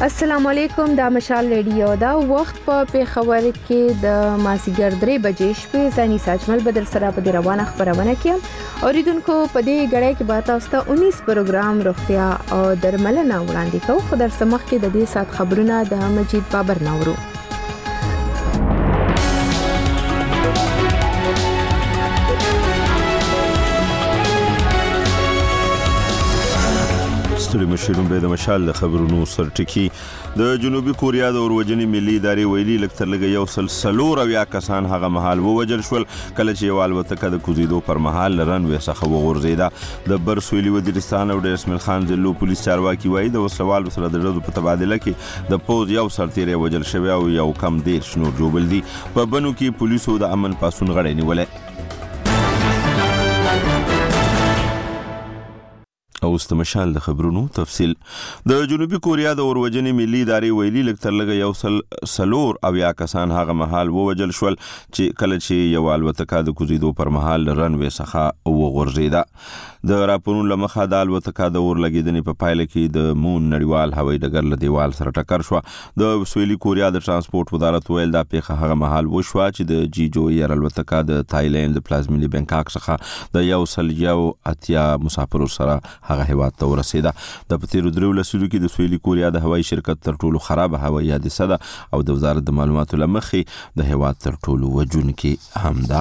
السلام علیکم د مشال ریډیو دا وخت په پیښور کې د مازیګر 3 بجې شپې ځاني ساجمل بدر سره په روانه خبرونه کې اوریدونکو په دې غړې کې به تاسو ته 19 پروګرام روغتیا او درملنه وړاندې کوو خو در سمخ کې د دې سات خبرونه د مجید بابر نورو ستړي مشرون به د مشال د خبرونو سرټکی د جنوبي کوریا د اوروجنی ملي ادارې ویلي لکتر لګ یو سلسلور او یا کسان هغه محل ووجل شول کله چې یو الوتکه د کوزیدو پر محل رنوي څخه وغورځیده د برسویلی وزیرستان او د اسماعیل خان زلو پولیس چارواکي وایي د وسوال سره د ډزو په تبادله کې د پوز یو سرتیری وجل شوی او یو کم دیر شنور جوړبل دي په بنو کې پولیسو د امن پاسون غړې نیولې او استمشال د خبرونو تفصیل د جنوبي کوریا د اوروجنی ملي ادارې ویلي لکتر لګ یو سلور او یا کسان هغه محل ووجل شول چې کله چې یو الوتکه د کوزیدو پر محل رنوي څخه وغورځیده د راپورونو لمخه د الوتکه د اور لګیدنې په پایله کې د مون نړیوال هوایي ډګر له دیوال سره ټکر شو د سویلي کوریا د ترانسپورت وزارت ویل دا پیښه هغه محل وشوه چې د جیجو ایر الوتکه د تایلند د پلازمینی بانکاک څخه د یو سل یو اتیا مسافرو سره هغه هیواد ته ورسېده د پتیرو درو لسلو کې د سویلي کوریا د هوایي شرکت تر ټولو خراب هوایي حادثه ده او د وزارت د معلوماتو لمخې د هیواد تر ټولو وجونکي هم ده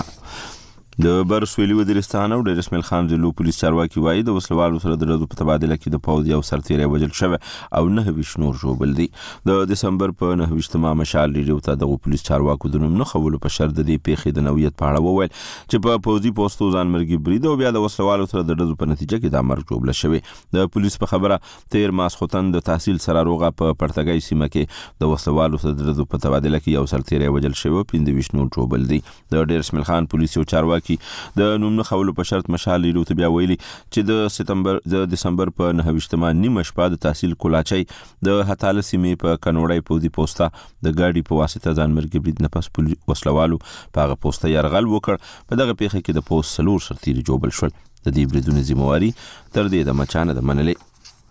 د برسویلی وزیرستان او د اسماعیل خان زلو پولیس چارواکي وایي د وسلوالو سره د ډزو په تبادله کې د پوز یو سرتیری وجل شوی او 9 نور جوړبل دي د دسمبر په 9 مشال ریډیو ته د پولیس چارواکو د نوم نه خولو په شرط د دې پیښې د نوعیت په اړه وویل چې په پوزي پوسټو ځانمرګي برید او بیا د وسلوالو سره د ډزو په نتیجه کې د مرګ جوړبل شوی د پولیس په خبره تیر ماسختن د تحصیل سره روغه په پرتګای سیمه کې د وسلوالو سره د ډزو په تبادله کې یو سرتیری وجل شوی او 15 نور جوړبل دي د ډیر اسماعیل خان پولیس یو چارواکي د نوم نه خولو په شرط مشال ریډیو ته بیا ویلي چې د دسمبر په 9 نیمه شپه د تحصیل کولاچي د هتاله سیمې په کنوړی پوزي پوسټا د ګاډي په واسطه ځانمرګي برید نه پس وسلوالو په هغه پوسټا يرغل وکړ په دغه پیښه کې د پوسټ سلور سرتیری جوړبل شول د دې بریدونو ذمہواری تر دې د مچانه د منلې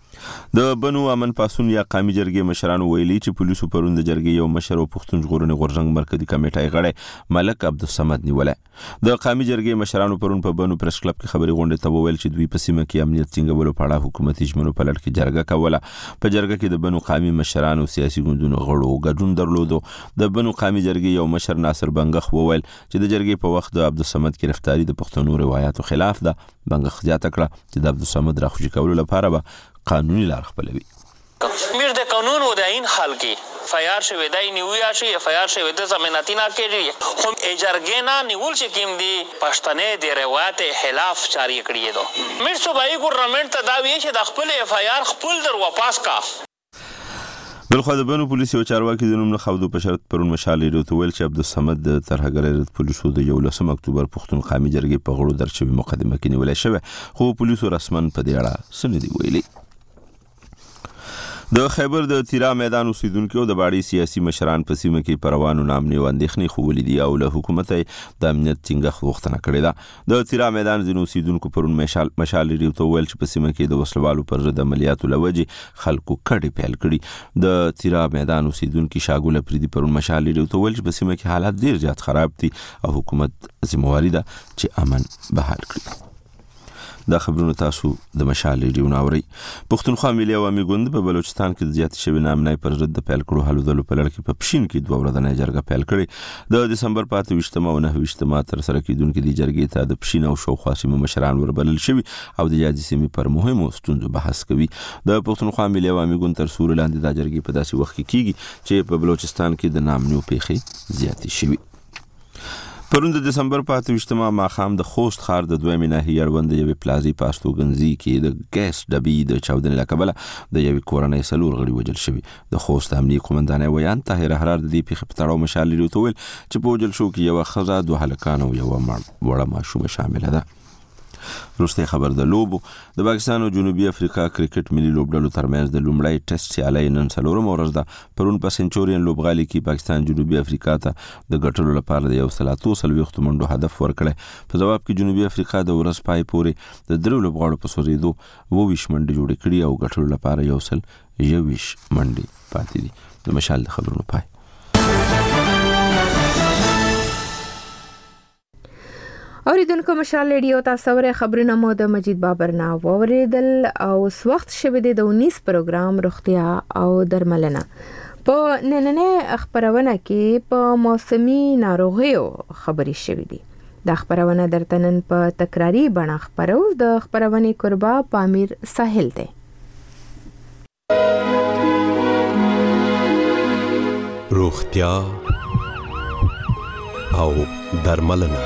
د بنو امن پاسون یا قومي جرګې مشرانو ویلي چې پولیسو پرون د جرګې یو مشر او پښتون ژغورنې غورځنګ مرکزی کمیټې غړی ملک عبدالصمد نیولې د قومي جرګې مشرانو پرون په بنو پریس کلب کې خبري غونډه ته وویل چې دوی په سیمه کې امنیت څنګهولو په اړه حکومتي ژمنو په لړ کې جرګه کوله په جرګه کې د بنو قومي مشرانو سیاسي ګوندونو غړو ګډون درلودو د بنو قومي جرګې یو مشر ناصر بنګخ وویل چې د جرګې په وخت د عبدالصمد گرفتاری د پښتنو روایتو خلاف ده بنګخ زیاته کړه چې د عبدالصمد راخوشي کولو لپاره به قانوني لار خپلوي میر د قانون و د این حال کې فیار شوی دای نیویا شي فیار شوی د ضمانتي نه کېږي خو اجرګه نه نیول چې کیم دی پښتنې د روایت خلاف جاری کړی دو میر صوبایي ګورنمنت ته دا وی چې د خپل اف آی آر خپل در واپس کا بلخو د بنو پولیس یو چارواکي د نوم نه خودو په شرط پرون مشال ریډیو ته ویل چې عبدالصمد د ترهګر پولیسو د 11 اکتوبر پښتون قومي جرګې په غړو درچوي مقدمه کې نیولې شوی خو پولیسو رسمن په دې اړه سندې ویلي د خیبر د تیرا میدان اوسیدونکو د باړي سیاسي مشران په سیمه کې پروانو نامنې واندېخنې خولې دي او له حکومت د امنیت څنګه غوښتنه کړې ده د تیرا میدان ځینو اوسیدونکو پرون مشال ریډیو ته ویل چې په سیمه کې د وسلوالو پر ضد عملیاتو لوجې خلکو کډې پیل کړي د تیرا میدان اوسیدونکو شاګول پریدي پرون مشال ریډیو ته ویل چې په سیمه کې حالات ډیر زیات خراب دي او حکومت ذمہواری ده چې امن بحال کړي دا خبرونه تاسو د مشال ریډیو ناوري پښتونخوا ملي عوامي ګوند په بلوچستان کې د زیات شوی نامنای پر ضد پیل کړو حل دلو په لړ کې په پښین کې 2 ورځې جرګه پیل کړي د دسمبر 25 او 29 تر سره کېدونکو د جرګې ته د پښین او شاوخوا سیمو مشران وربلل شوی او د یادې سیمې پر مهمو ستونزو بحث کوي د پښتونخوا ملي عوامي ګوند تر سور لاندې د جرګې په داسې وخت کې کیږي چې په بلوچستان کې د نامنیو پیښې زیاتې شوي پرون د دسمبر 25 ماخام د خوست ښار د دویمې ناحیې اړوند یوې پلازي پاستوګنځي کې د ګیس ډبې د چاودنې له کبله د یوې کورنۍ سلور غړي وژل شوي د خوست امنیه قومندان ویان طاهر احرار د دې پیښې په تړاو مشال ریډیو ته ویل چې په وژل شو کې یوه ښځه 2 هلکان او یوه وړه ماشومه شامله ده وروستی خبر د لوبو د پاکستان او جنوبي افریقا کرکټ ملي لوبډلو ترمنځ د لومړی ټیسټ سیالي نن څلورمه ورځ ده پرون په سنچورین لوبغالي کې پاکستان جنوبي افریقا ته د ګټلو لپاره د 130 منډو هدف ورکړی په جواب کې جنوبي افریقا د ورځ پای پورې د درو لوبغاړو په سوزیدو 20 منډې جوړې کړې او ګټلو لپاره 1 21 منډې پاتې دي. د مشال د خبرونو پای. اوریدونکو مشال ریډیو تاسو ورې خبرونه مو د مجید بابر نه ووریدل او وخت شوه د 19 پروګرام روغتیا او درملنه. په نننې خبرونه کې په موسمي ناروغیو خبرې شوې دي. د خبرونه درته نن په تکراری بڼه خبرو. د خبرونه قربا پامیر ساحل ده. روغتیا او درملنه.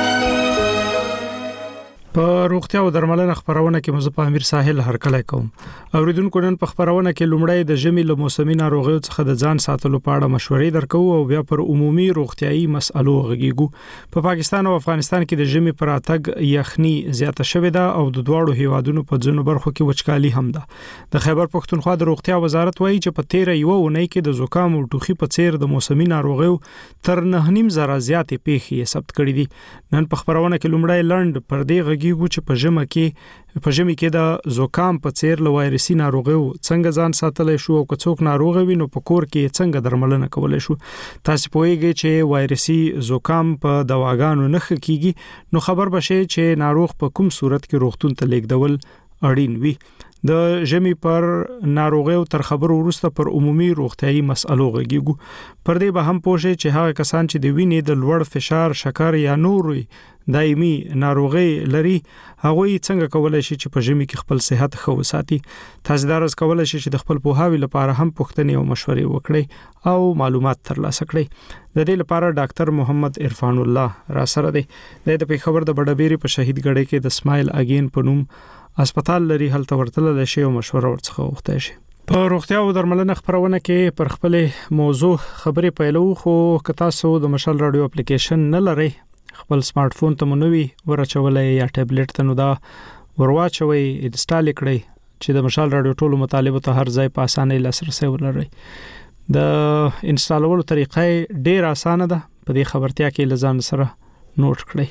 په روغتیا او درملنه خبرونه کې مزه په امیر ساحل هرکلی کوم. اوریدونکو نن په خبرونه کې لومړی د ژمي له موسمي ناروغیو څخه د ځان ساتلو په اړه مشورې درکو او بیا پر عمومي روغتيایي مسالو غږیږو. په پاکستان او افغانستان کې د ژمي پر اتګ یخني زیاته شوې ده او د دواړو هیوادونو په ځینو برخو کې وچکالي هم ده. د خیبر پښتونخوا د روغتیا وزارت وایي چې په 13 اونۍ کې د زکام او ټوخي په څیر د موسمي ناروغیو تر 9.5 زره زیاتې پیښې ثبت کړې دي. نن په خبرونه کې لومړی لند پر دې غږیږو چې په ژمي کې د زکام په څیر له وایرسي ناروغیو څنګه ځان ساتلای شو او که څوک ناروغ وي نو په کور کې څنګه درملنه کولای شو. تاسو پوهیږئ چې وایرسي زکام په دواګانو نه ښکيږي نو خبر بشئ چې ناروغ په کوم صورت کې روغتون ته لیږدول اړین وي. د ژمي پر ناروغیو تر خبرو وروسته پر عمومي روغتيایي مسالو غږیږو. پر دې به هم پوښي چې هغه کسان چې د وینې د لوړ فشار، شکر یا نور دایمي ناروغي لري هغه څنګه کولای شي چې په ژمي کې خپل صحت ښه وساتي. تاسو درس کولای شي چې د خپل پوهاوي لپاره هم پوښتنې او مشورې وکړئ او معلومات ترلاسه کړئ. د دې لپاره ډاکټر محمد عرفان الله را سره دی. د پیښور د بډبيري په شهید ګړې کې د سمایل اگین په نوم هسپتال لري. هلته ورتلل شي او مشوره ورڅخه وغوښتل شي. په روغتیا او درملنه خبرونه کې پر خپل موضوع خبرې پیلو. خو که تاسو د مشال رادیو اپلیکیشن نه لرئ خپل سمارټ فون ته منوي ورچولای یا ټابلیټ ته نو دا ورواچوي انسټال کړئ چې د مشال رادیو ټولو مطالبه ته هر ځای په اسانۍ لاسرسي ولرئ. د انسټالولو طریقه ډېر اسانه ده. په دې خبرتیا کې لزان سره نوٹ کړئ.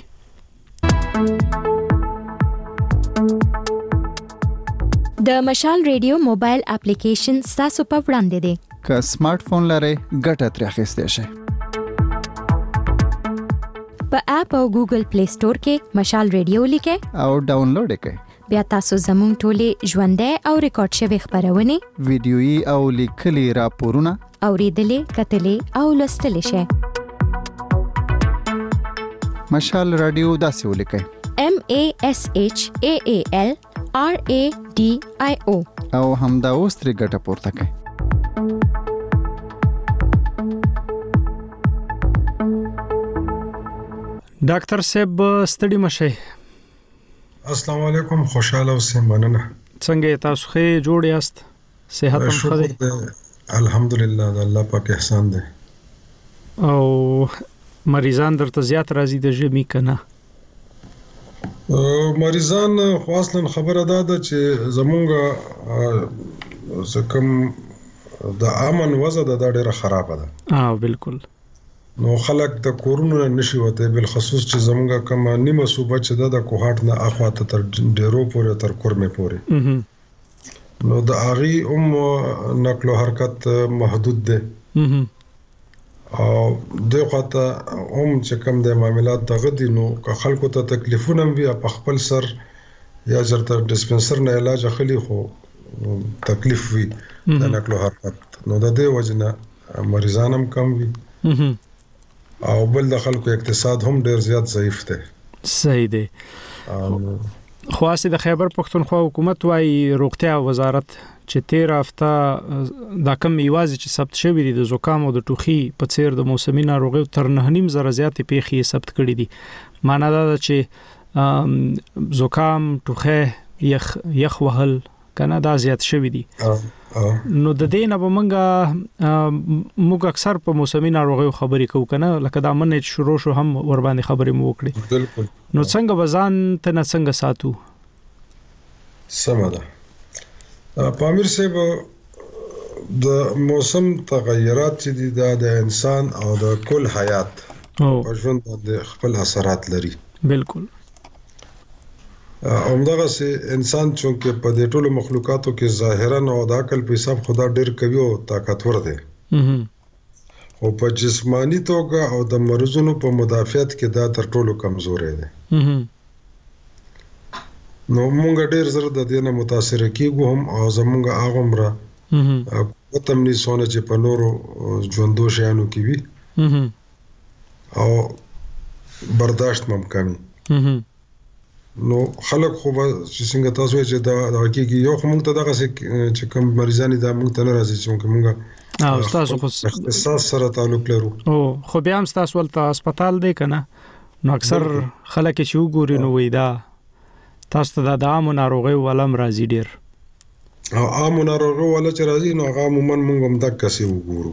د مشال ریډیو موبایل اپلیکیشن تاسو په وړاندې دی. که سمارټ فون لرئ ګټه ترې اخیستئ شئ. په اپ او ګوګل پلی سٹور کې مشال ریډیو لیکئ او ډاونلوډ کړئ. بیا تاسو زموږ ټولې ژوندۍ او ریکارډ شوی خبرونه ویډیويي او لیکلي راپورونه اوریدلې، کتلې او لوستلې شئ. مشال رادیو داسې ولیکئ: MASHAALRADIO او همدا اوس ترې ګټه پورته کړئ. ډاکټر صاحب ستړي مشه. السلام علیکم. خوشاله اوسئ. مننه. څنګه تاسو ښه جوړ یاست؟ صحت هم ښه دی؟ الحمدلله. د الله پاک احسان دی. او مریضان درته زیات راځي د ژمي کنه؟ مریضان خو اصلا خبره ده چې زمونږه زکم د امن وضع د ډیره خرابه ده. بالکل. نو خلک د کورونو نشي وته، بل خصوص چې زمونږه کوم نیمه صوبه چې د کوهات نه اخواته تر ډیرو پورې تر کورمه پورې نو د اغي نقل او حرکت محدود ده. او دغه چې کوم د معاملات دغه دي نو خلکو ته تکلیفونه وي په خپل سر یا چرته ډسپنسر نه علاج اخلي خو تکلیف وي د نقل او حرکت نو د دې وجنه مریضان هم کم وي او بل د خلکو اقتصاد هم ډیر زیات ضعیف دی. صحیح دی. خاصه د خیبر پښتونخوا حکومت وايي روغتیا وزارت چې 13 هفته دا کم ایوازي چې ثبت شوی دي د زکام او د ټوخي په څیر د موسمي ناروغیو تر 9.5 زره زیاتې پیښې ثبت کړې دي. معنی دا ده چې زکام، ټوخي، یخ وهل کنه دا زیات شوی دي. نو د دې نه به موږ اکثر په موسمي ناروغیو خبرې کوو کنه، لکه دا منې شروع شو هم ور باندې خبرې مو وکړي. بالکل. نو څنګه وزن ته نه څنګه ساتو؟ سمه ده. پامیر صاحب د موسم تغیرات چې دي د انسان او د کل حیات په ژوند باندې خپل اثرات لري. بالکل. همدغه سي انسان چې په دې ټولو مخلوقاتو کې ظاهرا او د عقل په حساب خدا ډېر قوي او طاقتور دی او په جسمانی توګه او د مرزونو په مدافعت کې دا تر ټولو کمزوري دی نو مونږ ډېر زر د دې نه متاثر کیږو هم او زمونږ هغه عمره وتمني سونه چې په نورو ژوندو شیانو کې وي او برداشت مم کمی نو خلک خو چې څنګه تاسو چې دا حقیقي یو موږ ته دغه چې کوم مریضان دا موږ ته نه راځي چې موږ تاسو خو احساس سره تعلق لرو او خو بیا هم تاسو ولته هسپتال دی کنه نو اکثر خلک چې وګوري نو وای دا تاسو ته د عامو ناروغیو ولم راځي ډیر او عامو ناروغیو ول چې راځي نو هغه عموما موږ هم دک کسي وګورو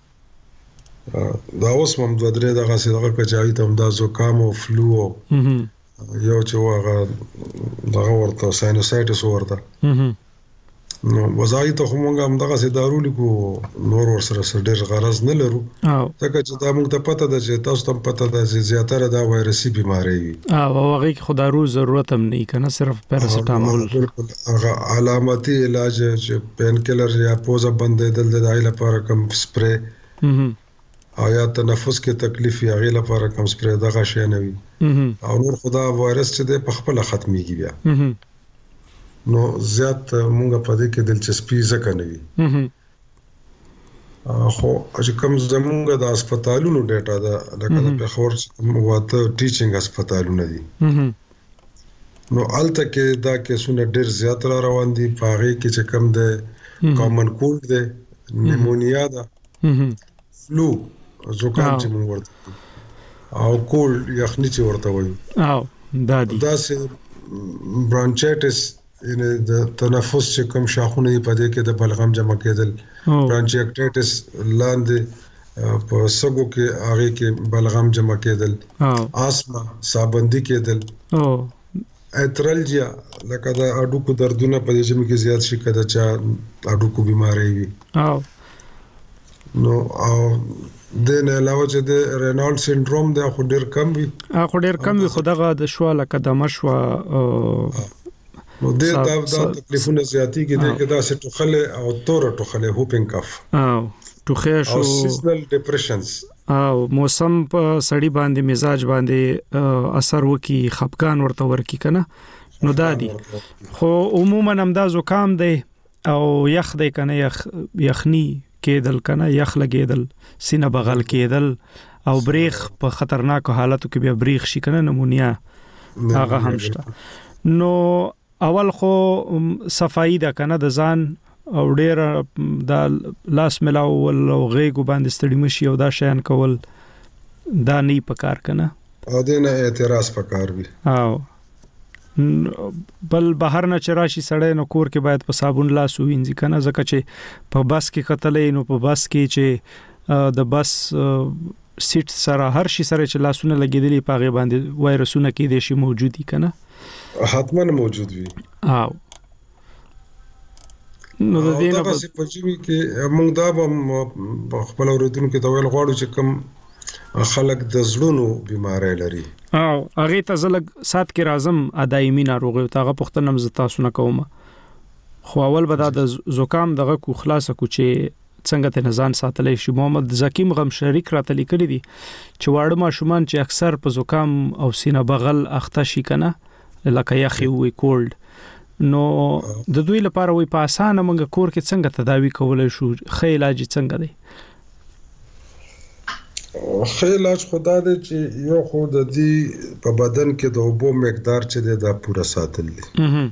دا اوس هم د درې دغه څه دغه کچایي ته هم دا زکام او فلو یو چې هغه دغه ورته ساینوسایټس ورته نو وظایف ته موږ هم دغه سي دارو لیکو نور ور سره ډېر غرض نه لرو ځکه چې دا موږ ته پته ده چې تاسو ته پته ده چې زیاتره دا وایرسي بيماري وي او هغه کې خدارو ضرورت هم نه کنه صرف پیراسټامول هغه علامتي علاج چې پین کیلر یا پوزه بندیدل د علاج لپاره کوم سپری او یا تنفس کې تکلیف یا غیر لپاره کوم سپری دغه شی نه وي او نور خدا وایرس چې د خپل ختميږي بیا نو زیات مونږ په دې کې دلچسپي ځکه نه وي خو چې کوم زمونږ د هسپتالونو ډیټا ده لکه د پېښور واته ټیچینګ هسپتالونه دي نو الته کې دا کیسونه ډېر زیات را روان دي په هغه کې چې کوم د کامن کولډ ده نیمونیا ده فلو زکام چې مونږ ورته او کولډ یخني چې ورته وایي او دا سه برانچایټس ان د تنفس چې کوم شاخونه په دې کې د بلغم جمع کېدل برانچایټس لاندې په سګو کې هغه کې بلغم جمع کېدل آسما سابندي کېدل اترالجیا لکه دا اډوکو دردونه په دې کې زیات شي کده چې اډوکو بیماری وي نو او د نه علاوه چې د رینالډ سنډروم د خو ډیر کم وي خو دغه د شوا لکه د مشوا نو د دا تکلیفونه زیاتی کې دا څه ټوخله او تور ټوخله هوپینګ کف او ټوخه شو سیزنل ډیپریشنز او موسم په سړی باندې مزاج باندې اثر وکي خپګان ورته ورکی کنه نو دادی خو عموما هم دا زکام دی او یخ دی کنه یخنی کېدل کنه یخ لګېدل سینه بغل کېدل او بریخ په خطرناک حالاتو کې بیا بریخ شي کنه نمونیا هغه هم شته نو اول خو صفائی دا کنه د ځان او ډیر د لاس ملاو او غېګو باندې ستړي مشي او دا شیان کول دا نه پکار کنه او دنه اعتراض پکار وي او بل بهر نه چراشي سړی نو کور کې باید په صابون لاس وینځي کنه ځکه چې په بس کې قتلې نو په بس کې چې د بس سیټ سره هر شي سره چې لاسونه لګیدلی پاغه باندې وایرسونه کې دي شي موجودي کنه حتما موجود وي او نو د دې نه په پچوي کې موږ دا خپل اوریدونکو ته ویل غواړو چې کوم خلک د زړونو بیماری لري او هغه ته زلګ سات کې راځم ادایمي ناروغي او تاغه پختنه مز تاسو نه کوم خو اول به د زکام دغه کو خلاصه کو چې څنګه ته نزان ساتلې شي محمد زکیم غم شریک راته لیکلي دي چې واړه ماشومان چې اکثر په زکام او سینه بغل اخته شي کنه لکه یخي وي کولډ نو د دوی لپاره وي په اسانه موږ کور کې څنګه تداوی کولای شو خې علاج څنګه دی خې علاج خدا دې چې یو خو د دې په بدن کې د اوبو مقدار چې دا پوره ساتل دي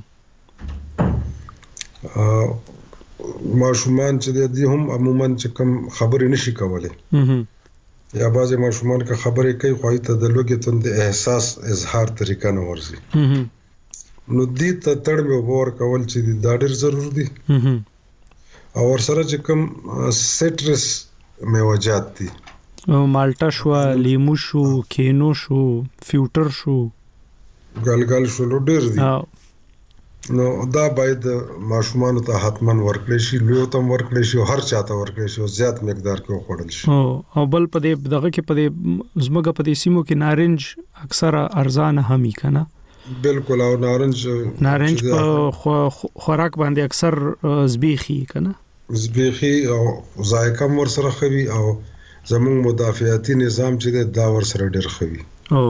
ماشومان چې دې هم عموما چې کم خبرې نشي کولای یا بعضی ماشومان که خبرې کوي خو ته د لوګي تند احساس اظهار طریقه نه ورزي نو دې ته تړمه ور کول چې دا ډېر ضروري دي او ورسره چې کوم سټرس میوجات دي مالټا شو لیمو شو کینو شو فیوټر شو ګلګل شو ډېر دي نو دا باید ماشومان ته حتما ورکړي شي لوی تم ورکړي شي هر چاته ورکړي شي زیات مقدار کې وخوړل شي او بل په دې دغه کې په دې زمګه په دې سیمو کې نارنج اکثره ارزان همي کنه بالکل او نارنج په خوراک باندې اکثر زبیخي کنه زبیخي او ذایقه ور سره خوي او زموږ مدافعاتي نظام چې دا ور سره ډېر خوي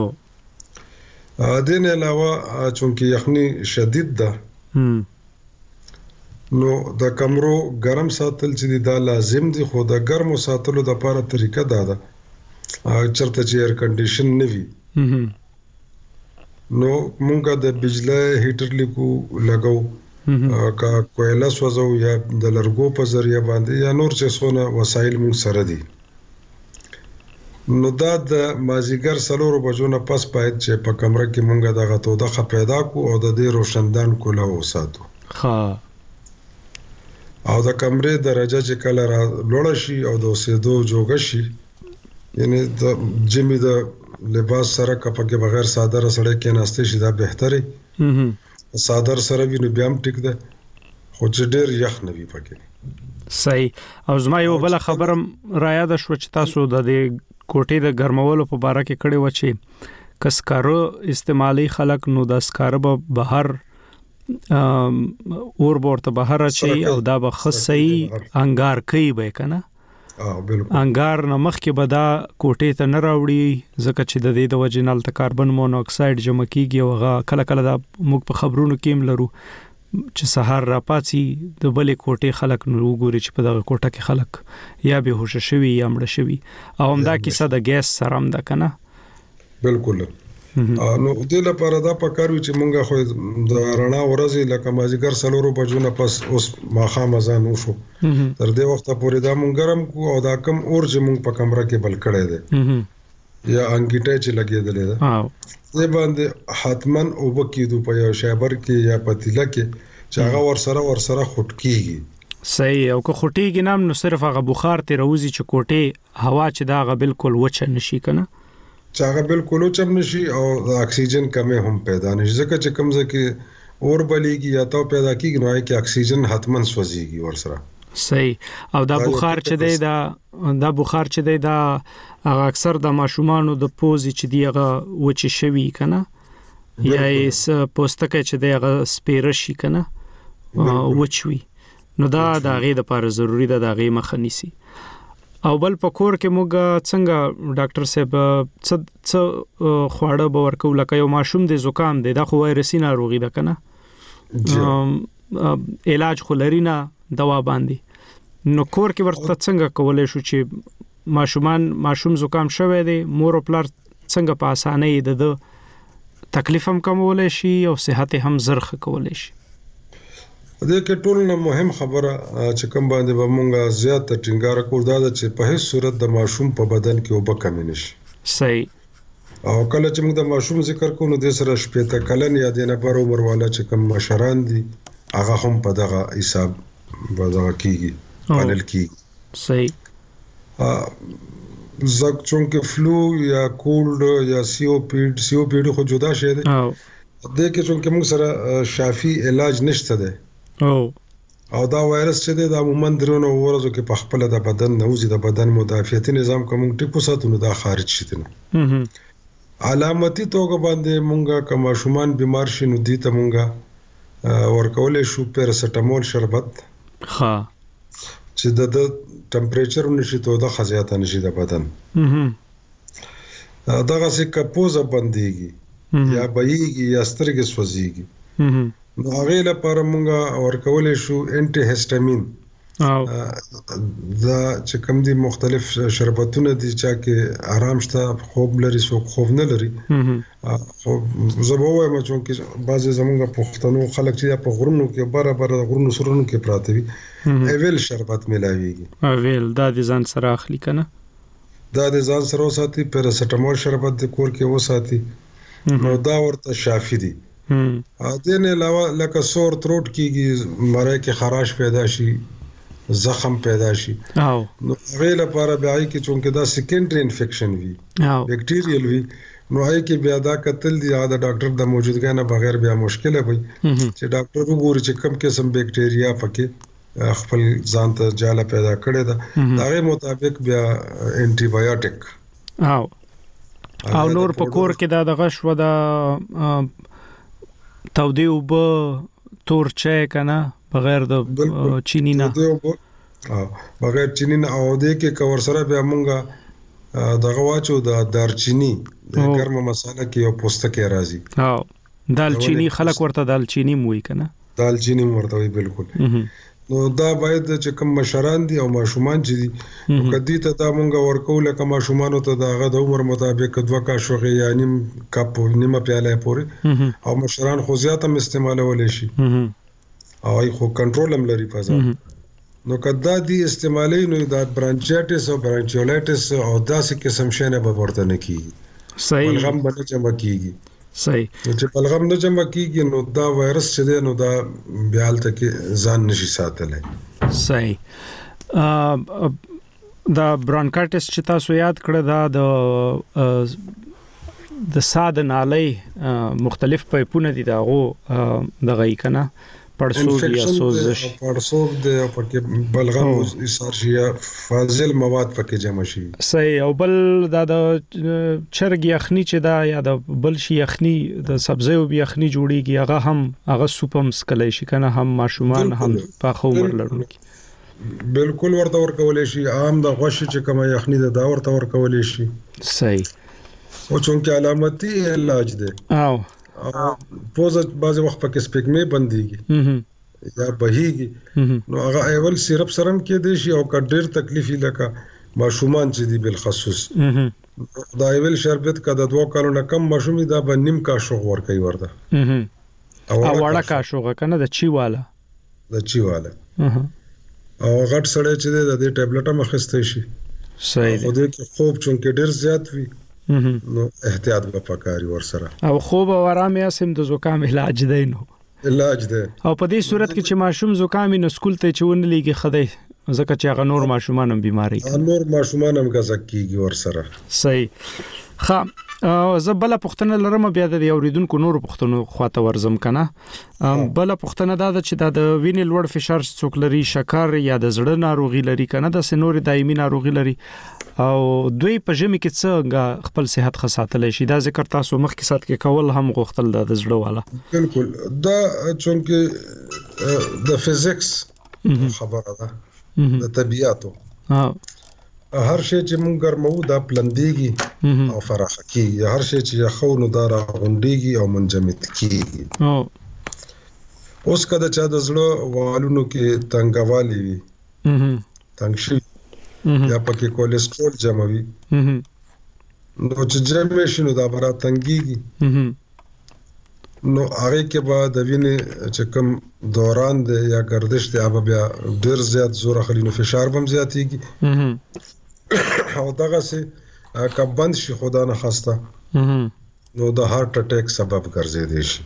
او دین علاوه چونکی یخني شدید ده نو د کمرو ګرم ساتل چې دا لازم دي خو د ګرمو ساتلو د لپاره طریقه دا ده چرته چې ایر کنډیشن نه وي نو مونږه د بجلی هیټر لیکو لګاو کا کویلا سوځو یا د لرګو په ذریعہ باندې یا نور چې څونه وسایل مونږ سره دي نو دا د مازیګر 4 بجو نه پس باید چې په کمره کې مونږه د غتو د پیدا کو او د دې روشندان کولا وساتو ها او د کمرې درجه چې کله را لوړ شي او د اوسېدو جوګ شي یعنی د جمی د لباس سره کپکه بغیر صادره سره کې ناشته شي دا بهتري صادر سره ویني بیا هم ټیک ده خو چې ډېر یخ نه وي پکې صحیح او زما یو بل خبرم را یاد شو چې تاسو د کوټې د ګرمولو په باره کې کړي و چې کسکارو استعمالي خلک نو د سکارو به بهر اور ورته بهر اچي او دا به خصي انګار کوي به کنه بالکل انګار نمخ کې به دا کوټې ته نه راوړي ځکه چې د دې د وجنال ته کاربن مونوکساید جمع کیږي او کله کله دا موږ په خبرونو کې هم لرو چې سحر را پاتې د بلې کوټې خلک نو وګوري چې په دغه کوټه کې خلک یا به هوش شوي یا مړ شوي او همدا کیسه د ګیس سره هم ده کنه بالکل نو د لپاره دا پکارو چې مونږه خو د رڼا ورځې لکه مازیګر 4 بجو نه پس اوس ماخام ازان وشو تر دې وخت پورې دا مونږ ګرم کو او دا کم اور چې مونږ په کمره کې بل کړی دی یا انګیټه چې لګېدلې ده دې باندې حتمن او بکیدو په یو شایبر کې یا پتیله کې چې هغه ور سره خټ کیږي صحیح او که خټیږي نام نو صرف هغه بخار ته روزي چې کوټه هوا چې دا غ بالکل وچه نشي کنه چې هغه بالکل وچم نشي او د اکسیجن کمی هم پیدا نشي ځکه چې کمزه کې اور بلیږي یا تو پیدا کیږي نو کې اکسیجن حتمن سوځيږي ور سره صحیح او دا بخار چې دی دا بخار چې دی دا هغه اکثر د ماشومانو د پوزي چې دی هغه وچ شوی کنه یا یې پوستکه چې دی هغه سپیره شي کنه وچوي نو دا د غي د لپاره ضروری ده د غي مخه نیسي او بل پکور کې موږ څنګه ډاکټر صاحب څه خواړه به ورکو لکه یو ماشوم د زکام دی دا خو وایرسي ناروغي ده کنه علاج خو لري نه دوا باندې نو کور کې ورته څنګه کولای شو چې ماشوم زکام شوی دی مور او پلار څنګه په اسانۍ د تکلیف هم کمولای شي او صحت هم زرخ کولای شي دې کې ټول نه مهم خبره چې کوم باندې به مونږه زیات ټینګار کوو دا چې په هیڅ صورت د ماشوم په بدن کې وب کمی نشي صحیح او کله چې موږ د ماشوم ذکر کوو نو د سره شپته کلن یا د نه بر عمر والا چې کوم مشران دي هغه هم په دغه حساب بدغه کیږي پالل کیږي صحیح زک چونکه فلو یا کولډ یا سی او پی ډی خو جدا شه دي دې کې چونکه موږ سره شافي علاج نشته ده او دا وایرس چې د عموما درونو ورځو کې په خپل د بدن نوځي د بدن مدافعتي نظام کوم ټکو ساتونو دا خارج شي نه علامتي توګه باندې مونږه کوم شومان بیمار شي نو دي ته مونږه ورکولې شو پیراسټامول شربت ها چې د ټمپریچر نشي ته د خزيات نشي د بدن دغه څه کپوزه بنديږي یا بېږي یا سترګې سوځيږي نو هغه لپاره مونږه ورکولې شو انټي هیسټامین دا چې کوم دي مختلف شربتونه دي چې آرام شته خوب لري سو خوب نه لري خو زبوه ما چې بعضی زمونږ پښتنو خلک چې په غرونو کې برابر غرونو سرونو کې پراته وي ایویل شربت ملاويږي ایویل دا د ځان سره اخلي کنه دا د ځان سره وساتي پیراسټامول شربت د کور کې وساتي نو دا ورته شافي دي دین علاوه لکه سور تروټ کیږي مړی کې خراش پیدا شي زخم پیدا شي نو غیله لپاره بیا کې چونکه دا سیکنډري انفیکشن وي بیکټیریل وي نو هغه کې بیا دا قتل دی دا ډاکټر د موجودګۍ نه بغیر بیا مشکله وي چې ډاکټر وګوري چې کوم قسم بیکټیریا پکې خپل ځان ته جاله پیدا کړي دا هغه مطابق بیا انټي بایوټیک او نور په کور کې دا دغه شو دا تودې اوبه تور چای کنه بغیر د چینی نه بغیر چینی نه او دې کې کور سره بیا مونږه دغه واچو د دارچینی د ګرمه مساله کې یو پوستکی راځي دالچینی خلک ورته دالچینی موي کنه دالچینی ورته وي بالکل نو دا باید چې کوم مشران دي او ماشومان چې دي کدی ته دا مونږ ورکول کوم ماشومان ته دغه د عمر مطابق 2 کاشوغه یا نیم کپ نیمه پیاله پورې او مشران خو زیات هم استعمالول شي او خو کنټرول هم لري په ځان نو کدا دی استعمالي نو دا برانچایټس او برانچولایټس او داسې قسم شنه به ورته نه کیږي صحیح بلغم به جمع کیږي صحیح چې بلغم نه جمع کیږي نو دا وایرس چې دی نو دا بیال ته کې ځان نشي ساتلای صحیح دا برانکایټس چې تاسو یاد کړه دا د ساده نالۍ مختلف پایپونه دي داغو دغه کنه پړسوب یا سوزش پړسوب د پکې بلغم ایثار شي فاضل مواد پکې جمع شي صحیح او بل دا د چرګ یخنی چې دا یا د بل شي یخنی د سبزیو یخنی جوړیږي هغه سوپم سکلای شي کنه هم ماشومان هم په عمر لرونکي بالکل ورته ورکول شي عام د غوښه چې کومه یخنی ده دا ورته ورکول شي صحیح او چونکه علامتي علاج ده پوزه بعض وخت پکې سپګمې بنديږي یا بهيږي نو هغه اول سیرپ سرم کې دي شي او کډیر تکلیفي لکه ماشومان چې دي بالخصوص دا ایول شربت کا د 2 کالو نه کم ماشومي دا به نیم کا شوغ ور کوي ورته او وړه کا شوغ کنه د چی والا او غټ سړی چې د دې ټابلیټ مخسته شي صحیح خو دې کې خوب چونکه ډیر زیات وي نو احتیاط به پکاري ور سره او خوب او آرام یې سم د زکام علاج دی نو علاج دی او په دې صورت کې چې ماشوم زکام نو سکول ته چون لګي خدای ځکه چې هغه نور ماشومان هم بیماری نور ماشومان هم غزا کیږي ور سره صحیح ها زه بل پختنه لرم بیا د اوریدونکو نور پختنو خواته ورزم کنه بل پختنه دا چې د وینې لوړ فشار څوک لري شکر یا د زړه ناروغي لري کنه د سنور دایمي ناروغي لري او دوی په ژمي کې څنګه خپل صحت خساتلی شي دا ذکر تاسو مخکې سات کې کول هم غوښتل د زړه والا بالکل دا چونکه د فزیکس خبره ده د طبيعتو هر شی چې مونږ ګرمو دا پلندېږي او فراخه کیږي هر شی چې یخو نو دا راغونډېږي او منجمد کیږي اوس کله چې د زړه والونو کې تنګوالي وي تنګ شي یا پکې کولیسټرول جمع وي نو چې جمع شي نو دا برا تنګيږي نو هغه کې بعد د وینې چې کوم دوران دی یا گردش دی هغه بیا ډیر زیات زور اخلي نو فشار هم زیاتېږي او دغه سي کبند شي خدا نه خواسته نو د هارت اٹیک سبب ګرځي شي